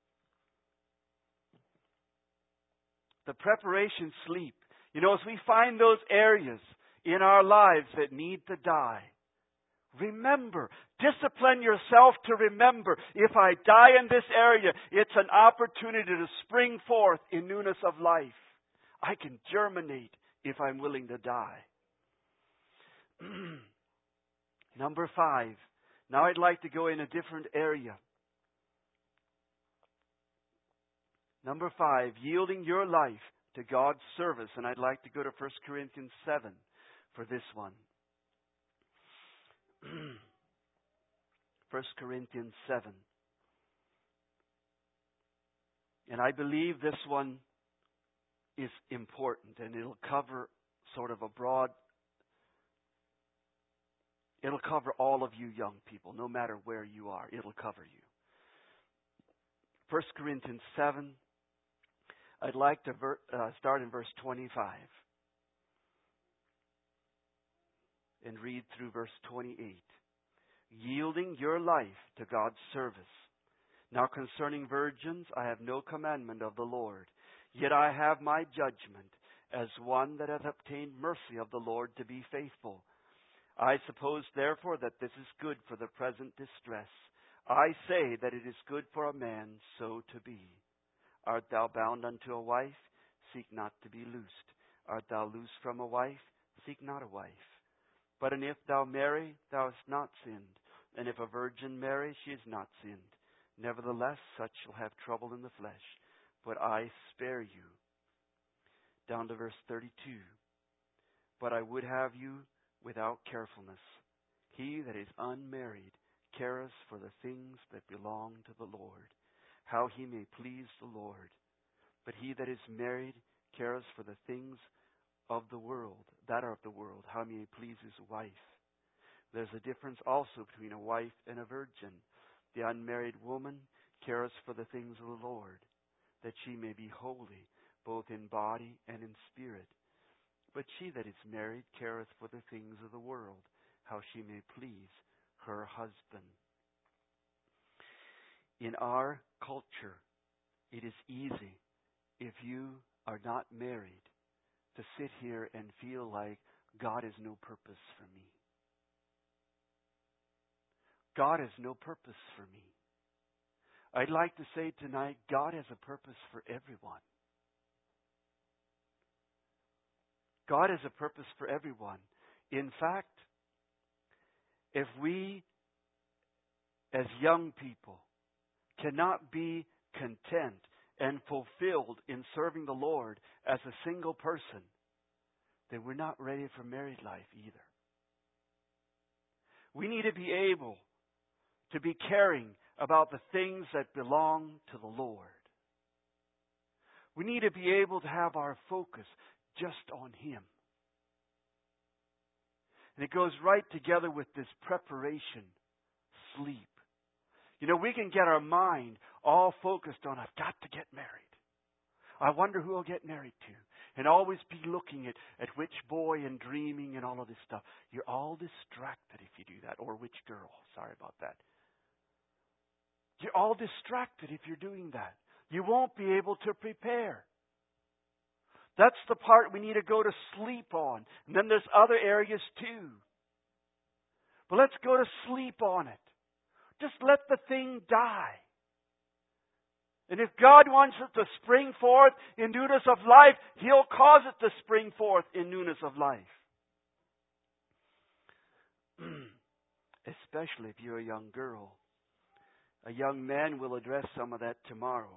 The preparation sleep. You know, as we find those areas in our lives that need to die, remember, discipline yourself to remember, if I die in this area, it's an opportunity to spring forth in newness of life. I can germinate if I'm willing to die. Number five. Now I'd like to go in a different area. Number five, yielding your life to God's service. And I'd like to go to First Corinthians seven for this one. First Corinthians seven. And I believe this one is important, and it'll cover sort of a broad, it'll cover all of you young people, no matter where you are. It'll cover you. First Corinthians seven. I'd like to ver- uh, start in verse twenty-five and read through verse twenty-eight. Yielding your life to God's service. Now concerning virgins, I have no commandment of the Lord, yet I have my judgment, as one that hath obtained mercy of the Lord to be faithful. I suppose therefore that this is good for the present distress. I say that it is good for a man so to be. Art thou bound unto a wife? Seek not to be loosed. Art thou loosed from a wife? Seek not a wife. But and if thou marry, thou hast not sinned. And if a virgin marry, she is not sinned. Nevertheless, such shall have trouble in the flesh. But I spare you. Down to verse thirty-two. But I would have you without carefulness. He that is unmarried careth for the things that belong to the Lord, how he may please the Lord. But he that is married careth for the things of the world, that are of the world, how he may please his wife. There's a difference also between a wife and a virgin. The unmarried woman careth for the things of the Lord, that she may be holy, both in body and in spirit. But she that is married careth for the things of the world, how she may please her husband. In our culture, it is easy, if you are not married, to sit here and feel like God has no purpose for me. God has no purpose for me. I'd like to say tonight, God has a purpose for everyone. God has a purpose for everyone. In fact, if we, as young people, cannot be content and fulfilled in serving the Lord as a single person, then we're not ready for married life either. We need to be able to be caring about the things that belong to the Lord. We need to be able to have our focus just on Him. And it goes right together with this preparation, sleep. You know, we can get our mind all focused on, I've got to get married. I wonder who I'll get married to. And always be looking at, at which boy and dreaming and all of this stuff. You're all distracted if you do that. Or which girl. Sorry about that. You're all distracted if you're doing that. You won't be able to prepare. That's the part we need to go to sleep on. And then there's other areas too. But let's go to sleep on it. Just let the thing die. And if God wants it to spring forth in newness of life, He'll cause it to spring forth in newness of life. Especially if you're a young girl. A young man will address some of that tomorrow.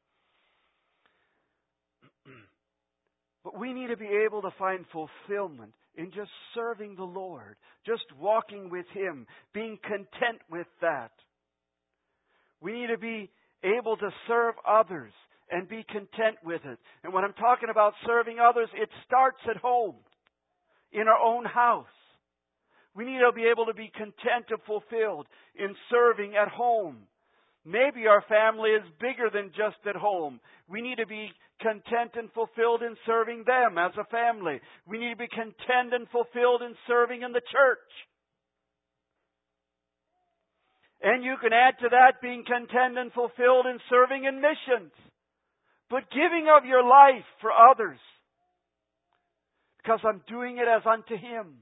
But we need to be able to find fulfillment in just serving the Lord, just walking with Him, being content with that. We need to be able to serve others and be content with it. And when I'm talking about serving others, it starts at home, in our own house. We need to be able to be content and fulfilled in serving at home. Maybe our family is bigger than just at home. We need to be content and fulfilled in serving them as a family. We need to be content and fulfilled in serving in the church. And you can add to that being content and fulfilled in serving in missions. But giving of your life for others. Because I'm doing it as unto Him.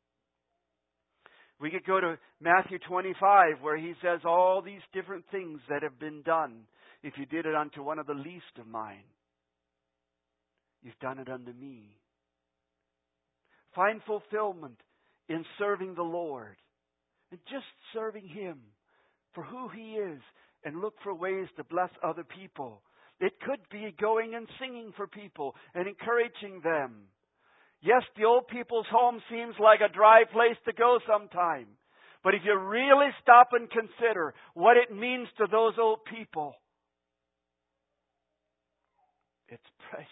We could go to Matthew twenty-five where He says all these different things that have been done. If you did it unto one of the least of mine, you've done it unto me. Find fulfillment in serving the Lord. And just serving Him for who He is. And look for ways to bless other people. It could be going and singing for people and encouraging them. Yes, the old people's home seems like a dry place to go sometime. But if you really stop and consider what it means to those old people, it's precious.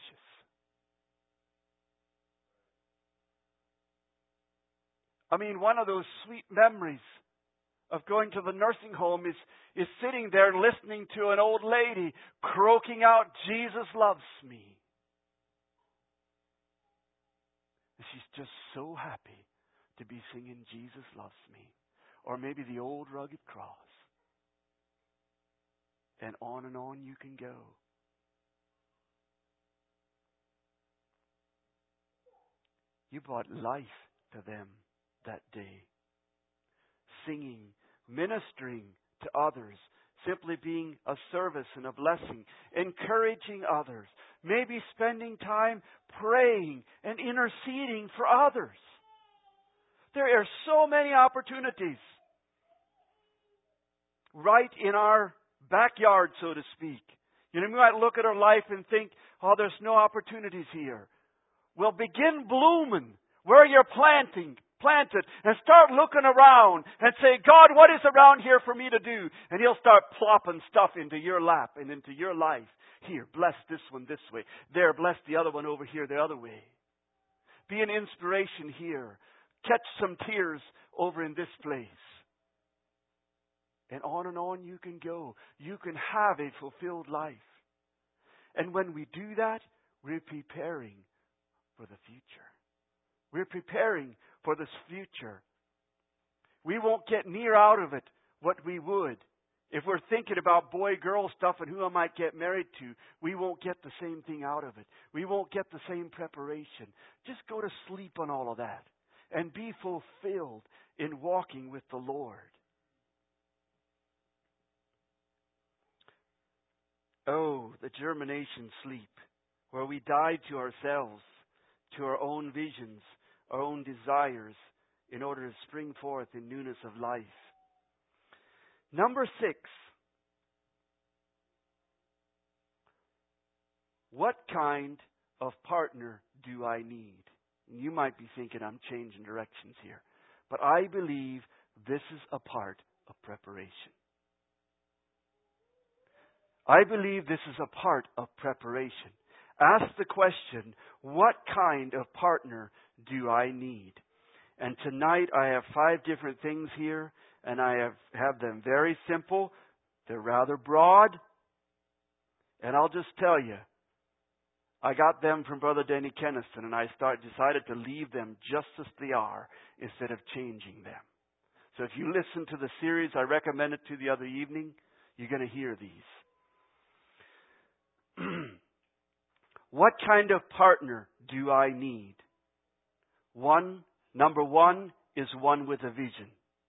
I mean, one of those sweet memories of going to the nursing home is, is sitting there and listening to an old lady croaking out, Jesus loves me. She's just so happy to be singing Jesus loves me. Or maybe the old rugged cross. And on and on you can go. You brought life to them that day. Singing, ministering to others, simply being a service and a blessing, encouraging others, maybe spending time praying and interceding for others. There are so many opportunities right in our backyard, so to speak. You know, we might look at our life and think, oh, there's no opportunities here. Well, begin blooming where you're planting. Plant it and start looking around and say, God, what is around here for me to do? And He'll start plopping stuff into your lap and into your life. Here, bless this one this way. There, bless the other one over here the other way. Be an inspiration here. Catch some tears over in this place. And on and on you can go. You can have a fulfilled life. And when we do that, we're preparing for the future. We're preparing for this future. We won't get near out of it what we would. If we're thinking about boy-girl stuff and who I might get married to, we won't get the same thing out of it. We won't get the same preparation. Just go to sleep on all of that and be fulfilled in walking with the Lord. Oh, the germination sleep, where we die to ourselves, to our own visions, our own desires, in order to spring forth in newness of life. Number six. What kind of partner do I need? And you might be thinking I'm changing directions here. But I believe this is a part of preparation. I believe this is a part of preparation. Ask the question, what kind of partner do I need? And tonight I have five different things here, and I have, have them very simple, They're rather broad. And I'll just tell you, I got them from Brother Denny Kennison, and I start, decided to leave them just as they are instead of changing them. So if you listen to the series I recommended to the other evening, you're going to hear these. What kind of partner do I need? One, number one is one with a vision.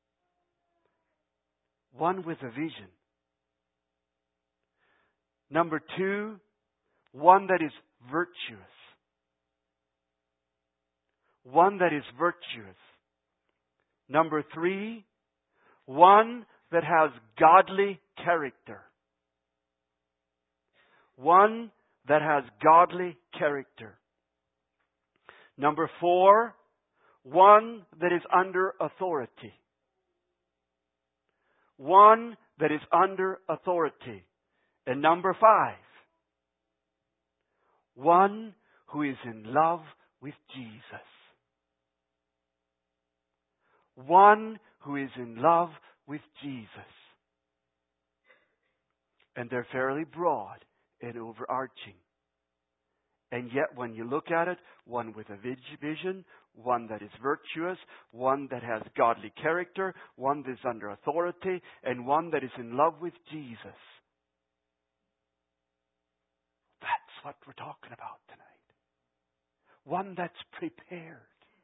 One with a vision. Number two, one that is virtuous. One that is virtuous. Number three, one that has godly character. One that has godly character. Number four, one that is under authority. One that is under authority. And number five, one who is in love with Jesus. One who is in love with Jesus. And they're fairly broad and overarching. And yet when you look at it, one with a vision, one that is virtuous, one that has godly character, one that is under authority, and one that is in love with Jesus. That's what we're talking about tonight. One that's prepared.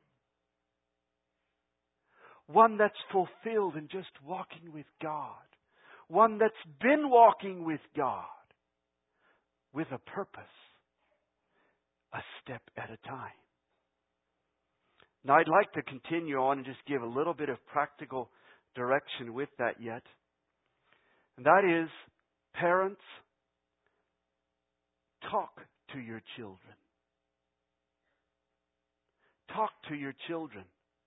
One that's fulfilled in just walking with God. One that's been walking with God with a purpose, a step at a time. Now I'd like to continue on and just give a little bit of practical direction with that yet. And that is, parents, talk to your children. Talk to your children.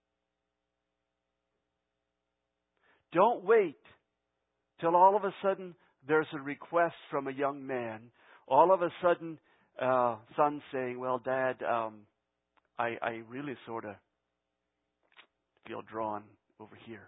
Don't wait till all of a sudden there's a request from a young man. All of a sudden, uh, son saying, well, Dad, um, I, I really sort of feel drawn over here.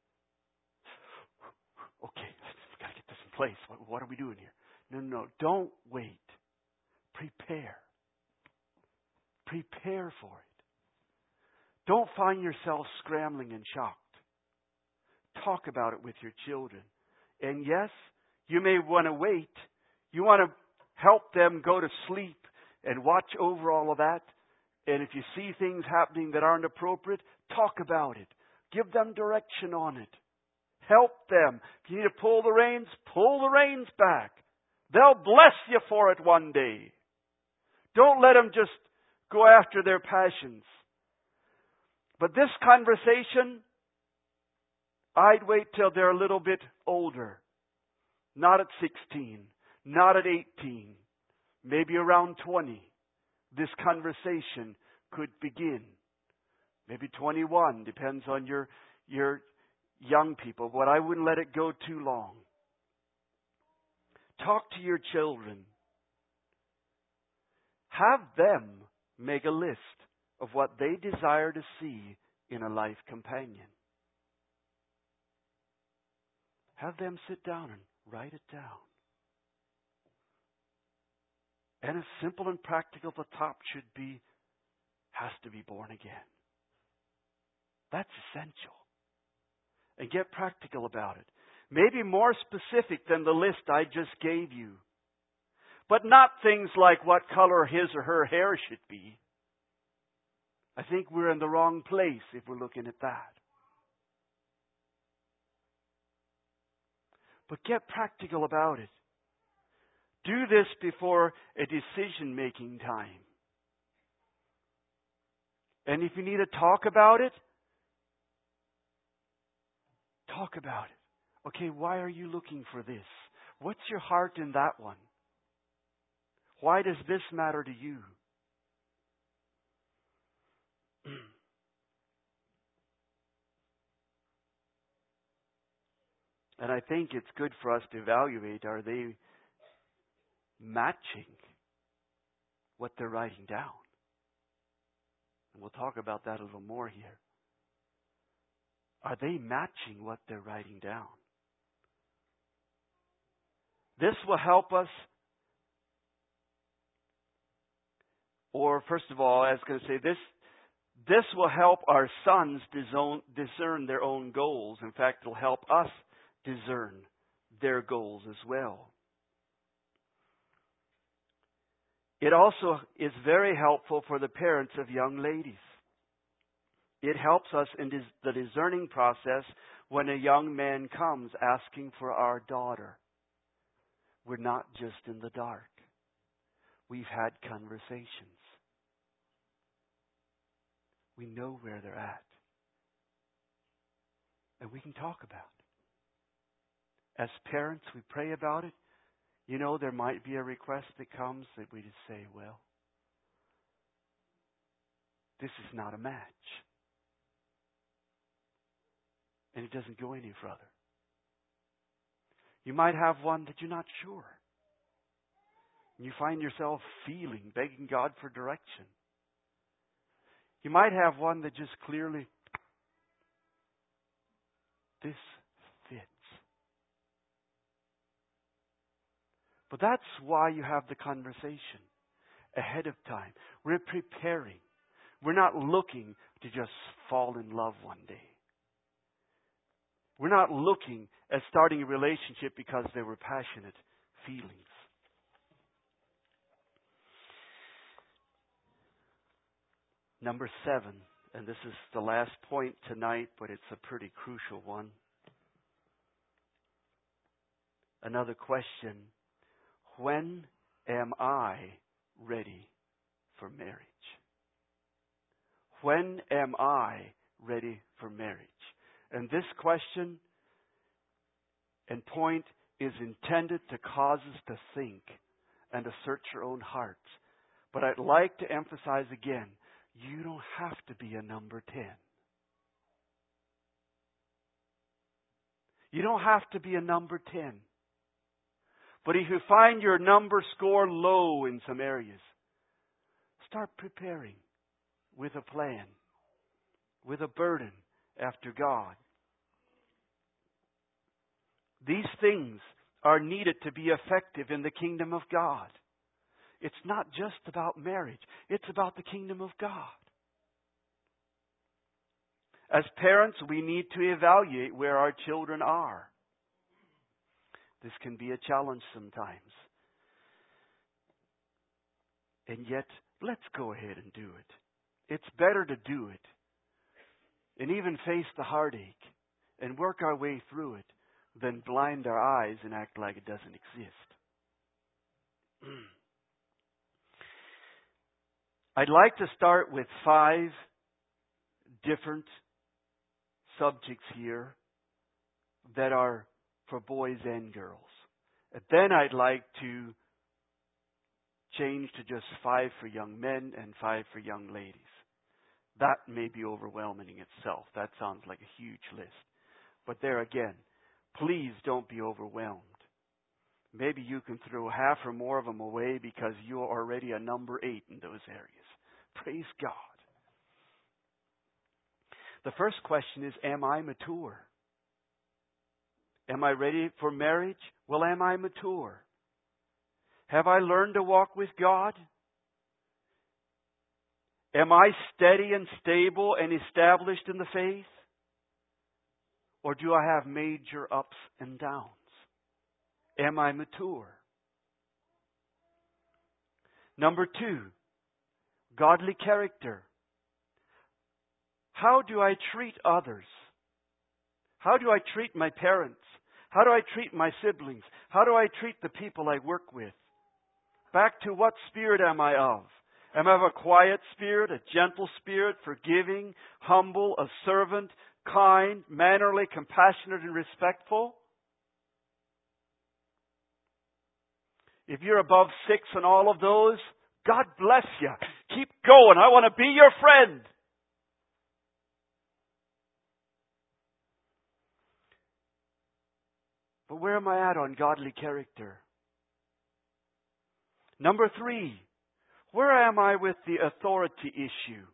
Okay, we've got to get this in place. What, what are we doing here? No, no, no. Don't wait. Prepare. Prepare for it. Don't find yourself scrambling and shocked. Talk about it with your children. And yes, you may want to wait. You want to help them go to sleep and watch over all of that. And if you see things happening that aren't appropriate, talk about it. Give them direction on it. Help them. If you need to pull the reins, pull the reins back. They'll bless you for it one day. Don't let them just go after their passions. But this conversation, I'd wait till they're a little bit older. Not at sixteen. Not at eighteen. Maybe around twenty. This conversation could begin. Maybe twenty-one. Depends on your, your young people. But I wouldn't let it go too long. Talk to your children. Have them make a list of what they desire to see in a life companion. Have them sit down and write it down. And as simple and practical the top should be, has to be born again. That's essential. And get practical about it. Maybe more specific than the list I just gave you. But not things like what color his or her hair should be. I think we're in the wrong place if we're looking at that. But get practical about it. Do this before a decision-making time. And if you need to talk about it, talk about it. Okay, why are you looking for this? What's your heart in that one? Why does this matter to you? And I think it's good for us to evaluate, are they matching what they're writing down? And we'll talk about that a little more here. Are they matching what they're writing down? This will help us, or first of all, I was going to say this, this will help our sons discern, discern their own goals. In fact, it will help us discern their goals as well. It also is very helpful for the parents of young ladies. It helps us in the discerning process when a young man comes asking for our daughter. We're not just in the dark. We've had conversations. We know where they're at. And we can talk about it. As parents, we pray about it. You know, there might be a request that comes that we just say, well, this is not a match. And it doesn't go any further. You might have one that you're not sure. And you find yourself feeling, begging God for direction. You might have one that just clearly, this fits. But that's why you have the conversation ahead of time. We're preparing. We're not looking to just fall in love one day. We're not looking at starting a relationship because they were passionate feelings. Number seven, and this is the last point tonight, but it's a pretty crucial one. Another question. When am I ready for marriage? When am I ready for marriage? And this question and point is intended to cause us to think and to search our own hearts. But I'd like to emphasize again, you don't have to be a number ten. You don't have to be a number ten. But if you find your number score low in some areas, start preparing with a plan, with a burden after God. These things are needed to be effective in the kingdom of God. It's not just about marriage. It's about the kingdom of God. As parents, we need to evaluate where our children are. This can be a challenge sometimes. And yet, let's go ahead and do it. It's better to do it and even face the heartache and work our way through it than blind our eyes and act like it doesn't exist. I'd like to start with five different subjects here that are for boys and girls. And then I'd like to change to just five for young men and five for young ladies. That may be overwhelming in itself. That sounds like a huge list. But there again, please don't be overwhelmed. Maybe you can throw half or more of them away because you're already a number eight in those areas. Praise God. The first question is, am I mature? Am I ready for marriage? Well, am I mature? Have I learned to walk with God? Am I steady and stable and established in the faith? Or do I have major ups and downs? Am I mature? Number two, godly character. How do I treat others? How do I treat my parents? How do I treat my siblings? How do I treat the people I work with? Back to what spirit am I of? Am I of a quiet spirit, a gentle spirit, forgiving, humble, a servant, kind, mannerly, compassionate, and respectful? If you're above six on all of those, God bless you. Keep going. I want to be your friend. But where am I at on godly character? Number three, where am I with the authority issue?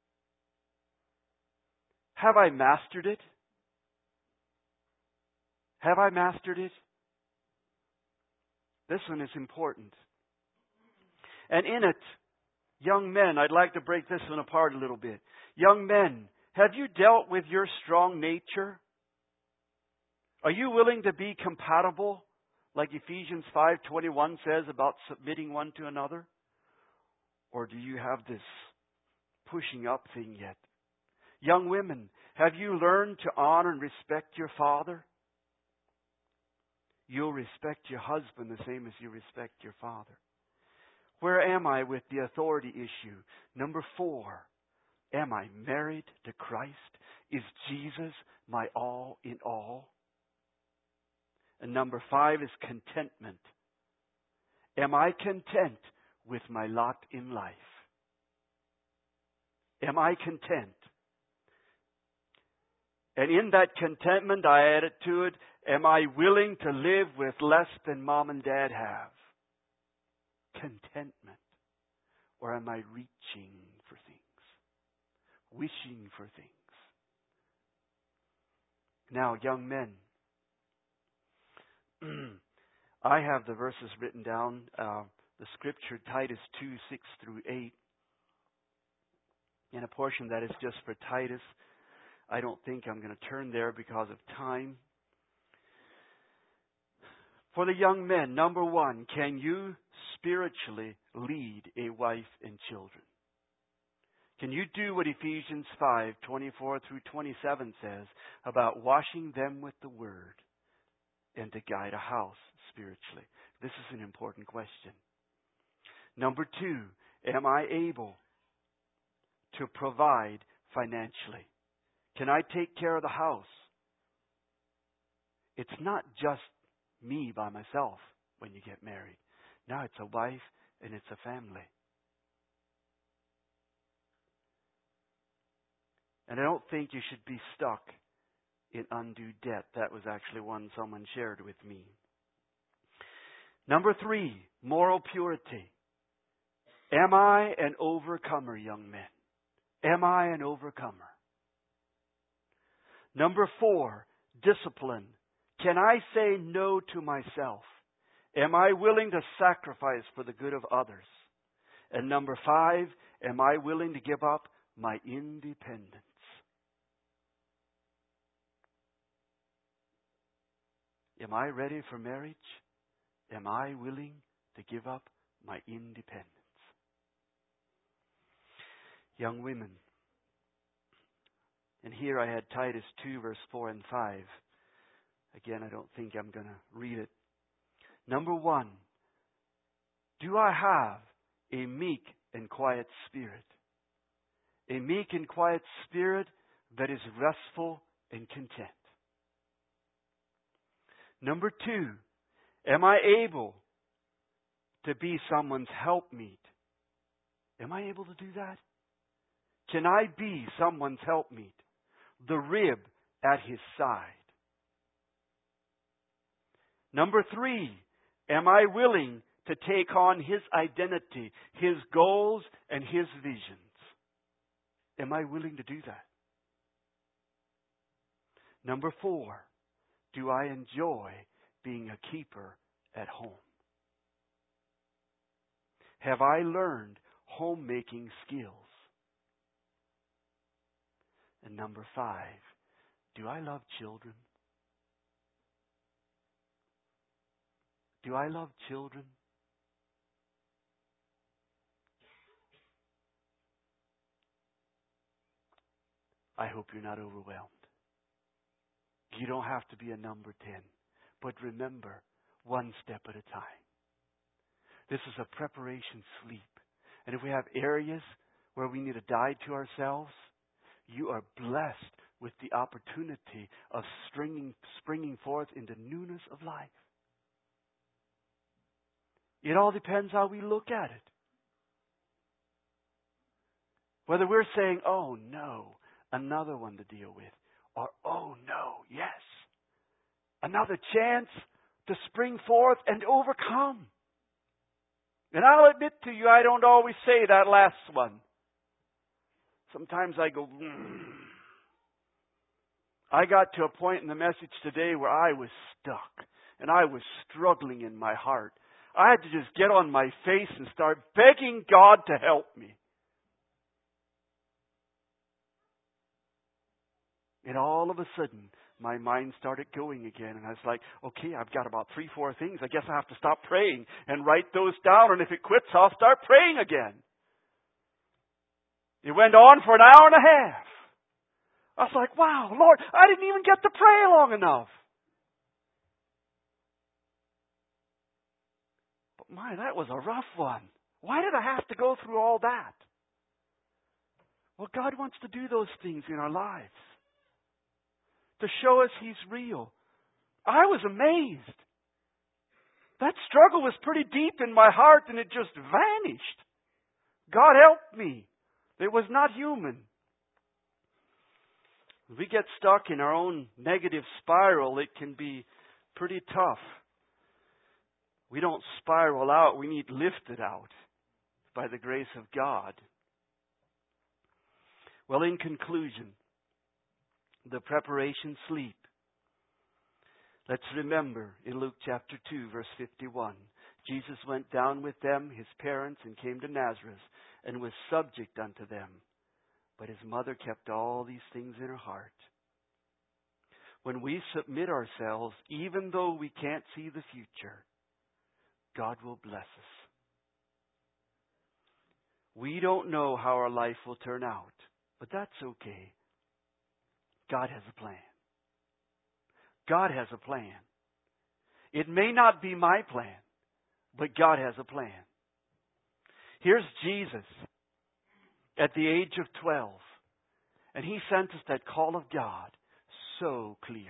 Have I mastered it? Have I mastered it? This one is important. And in it, young men, I'd like to break this one apart a little bit. Young men, have you dealt with your strong nature? Are you willing to be compatible, like Ephesians five twenty-one says about submitting one to another? Or do you have this pushing up thing yet? Young women, have you learned to honor and respect your father? You'll respect your husband the same as you respect your father. Where am I with the authority issue? Number four, am I married to Christ? Is Jesus my all in all? And number five is contentment. Am I content with my lot in life? Am I content? And in that contentment, I added to it, am I willing to live with less than mom and dad have? Contentment. Or am I reaching for things? Wishing for things? Now, young men, I have the verses written down, uh, the scripture, Titus two, six through eight. And a portion that is just for Titus. I don't think I'm going to turn there because of time. For the young men, number one, can you spiritually lead a wife and children? Can you do what Ephesians five, twenty-four through twenty-seven says about washing them with the Word and to guide a house spiritually? This is an important question. Number two, am I able to provide financially? Can I take care of the house? It's not just me by myself when you get married. Now it's a wife and it's a family. And I don't think you should be stuck in undue debt. That was actually one someone shared with me. Number three, moral purity. Am I an overcomer, young men? Am I an overcomer? Number four, discipline. Can I say no to myself? Am I willing to sacrifice for the good of others? And number five, am I willing to give up my independence? Am I ready for marriage? Am I willing to give up my independence? Young women, and here I had Titus two, verse four and five. Again, I don't think I'm going to read it. Number one, do I have a meek and quiet spirit? A meek and quiet spirit that is restful and content. Number two, am I able to be someone's helpmeet? Am I able to do that? Can I be someone's helpmeet? The rib at his side. Number three, am I willing to take on his identity, his goals, and his visions? Am I willing to do that? Number four, do I enjoy being a keeper at home? Have I learned homemaking skills? And number five, do I love children? Do I love children? I hope you're not overwhelmed. You don't have to be a number ten. But remember, one step at a time. This is a preparation sleep. And if we have areas where we need to die to ourselves, you are blessed with the opportunity of springing, springing forth into newness of life. It all depends how we look at it. Whether we're saying, oh no, another one to deal with, or oh no, yes, another chance to spring forth and overcome. And I'll admit to you, I don't always say that last one. Sometimes I go, mm. I got to a point in the message today where I was stuck and I was struggling in my heart. I had to just get on my face and start begging God to help me. And all of a sudden, my mind started going again. And I was like, okay, I've got about three, four things. I guess I have to stop praying and write those down. And if it quits, I'll start praying again. It went on for an hour and a half. I was like, wow, Lord, I didn't even get to pray long enough. But my, that was a rough one. Why did I have to go through all that? Well, God wants to do those things in our lives to show us He's real. I was amazed. That struggle was pretty deep in my heart and it just vanished. God helped me. It was not human. If we get stuck in our own negative spiral, it can be pretty tough. We don't spiral out. We need lifted out by the grace of God. Well, in conclusion, the preparation sleep. Let's remember in Luke chapter two, verse fifty-one, Jesus went down with them, His parents, and came to Nazareth, and was subject unto them. But His mother kept all these things in her heart. When we submit ourselves, even though we can't see the future, God will bless us. We don't know how our life will turn out, but that's okay. God has a plan. God has a plan. It may not be my plan, but God has a plan. Here's Jesus at the age of twelve, and He sent us that call of God so clearly.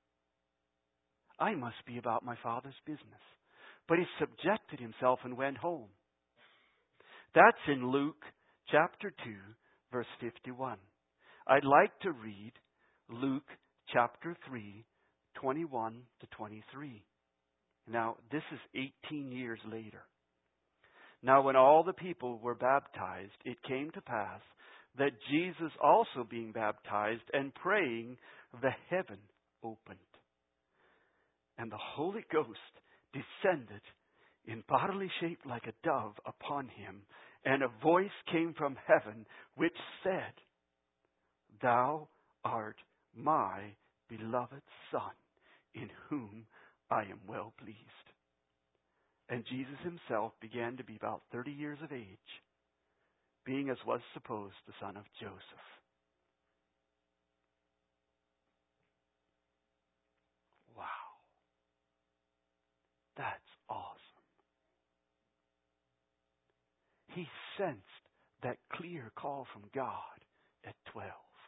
I must be about my Father's business. But He subjected Himself and went home. That's in Luke chapter two, verse fifty-one. I'd like to read Luke chapter three, twenty-one to twenty-three. Now, this is eighteen years later. Now, when all the people were baptized, it came to pass that Jesus also being baptized and praying, the heaven opened. And the Holy Ghost descended in bodily shape like a dove upon Him. And a voice came from heaven which said, Thou art my beloved Son, in whom I am well pleased. And Jesus Himself began to be about thirty years of age, being as was supposed the son of Joseph. Wow. That's awesome. He sensed that clear call from God at twelve.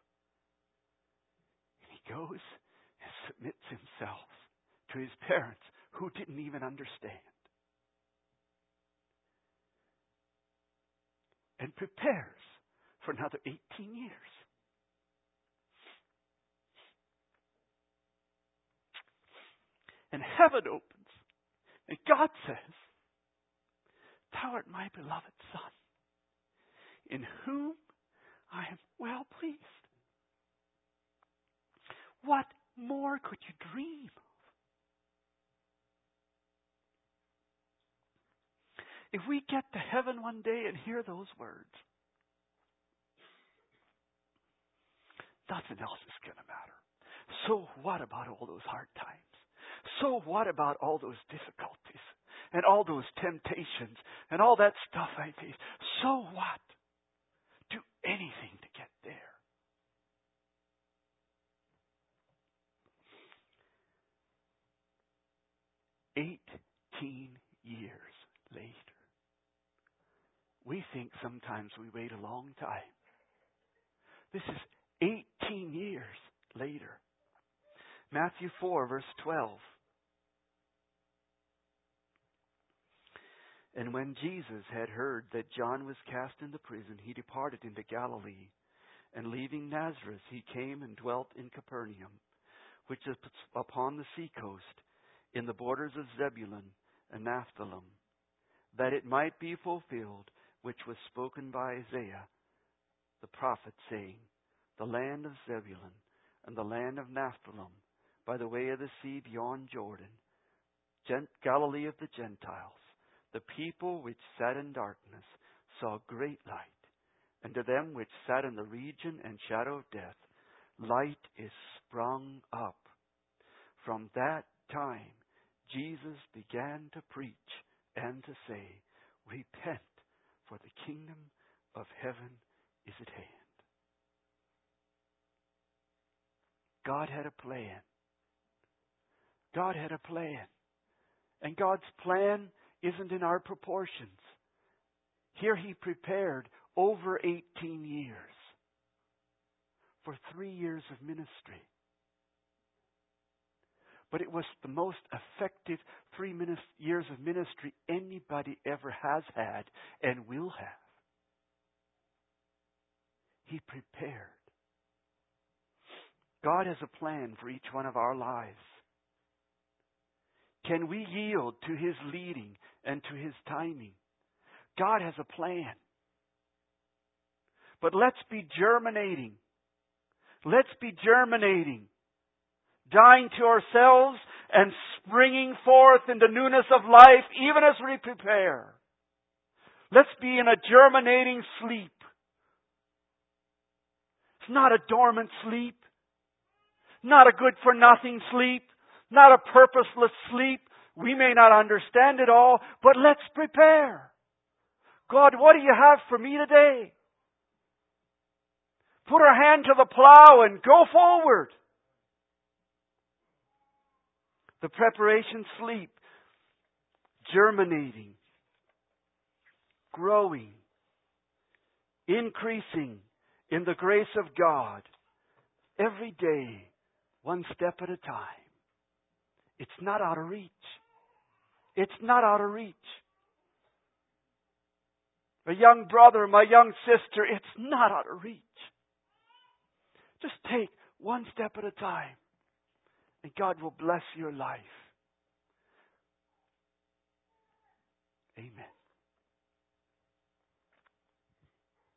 And He goes and submits Himself to His parents who didn't even understand. And prepares for another eighteen years. And heaven opens. And God says, Thou art my beloved Son, in whom I am well pleased. What more could you dream of? If we get to heaven one day and hear those words, nothing else is going to matter. So what about all those hard times? So what about all those difficulties and all those temptations and all that stuff I face? So what? Do anything to get there. Eighteen years later. We think sometimes we wait a long time. This is eighteen years later. Matthew four, verse twelve. And when Jesus had heard that John was cast into prison, He departed into Galilee. And leaving Nazareth, He came and dwelt in Capernaum, which is upon the sea coast, in the borders of Zebulun and Naphtali, that it might be fulfilled which was spoken by Isaiah the prophet, saying, The land of Zebulun and the land of Naphtali, by the way of the sea beyond Jordan, Galilee of the Gentiles. the people which sat in darkness saw great light. And to them which sat in the region and shadow of death, light is sprung up. From that time, Jesus began to preach and to say, repent, for the kingdom of heaven is at hand. God had a plan. God had a plan. And God's plan isn't in our proportions. Here He prepared over eighteen years for three years of ministry. But it was the most effective three minis- years of ministry anybody ever has had and will have. He prepared. God has a plan for each one of our lives. Can we yield to His leading and to His timing? God has a plan. But let's be germinating. Let's be germinating. Dying to ourselves and springing forth into newness of life even as we prepare. Let's be in a germinating sleep. It's not a dormant sleep. Not a good-for-nothing sleep. Not a purposeless sleep. We may not understand it all, but let's prepare. God, what do you have for me today? Put our hand to the plow and go forward. The preparation sleep, germinating, growing, increasing in the grace of God every day, one step at a time. It's not out of reach. It's not out of reach. My young brother, my young sister, it's not out of reach. Just take one step at a time, and God will bless your life.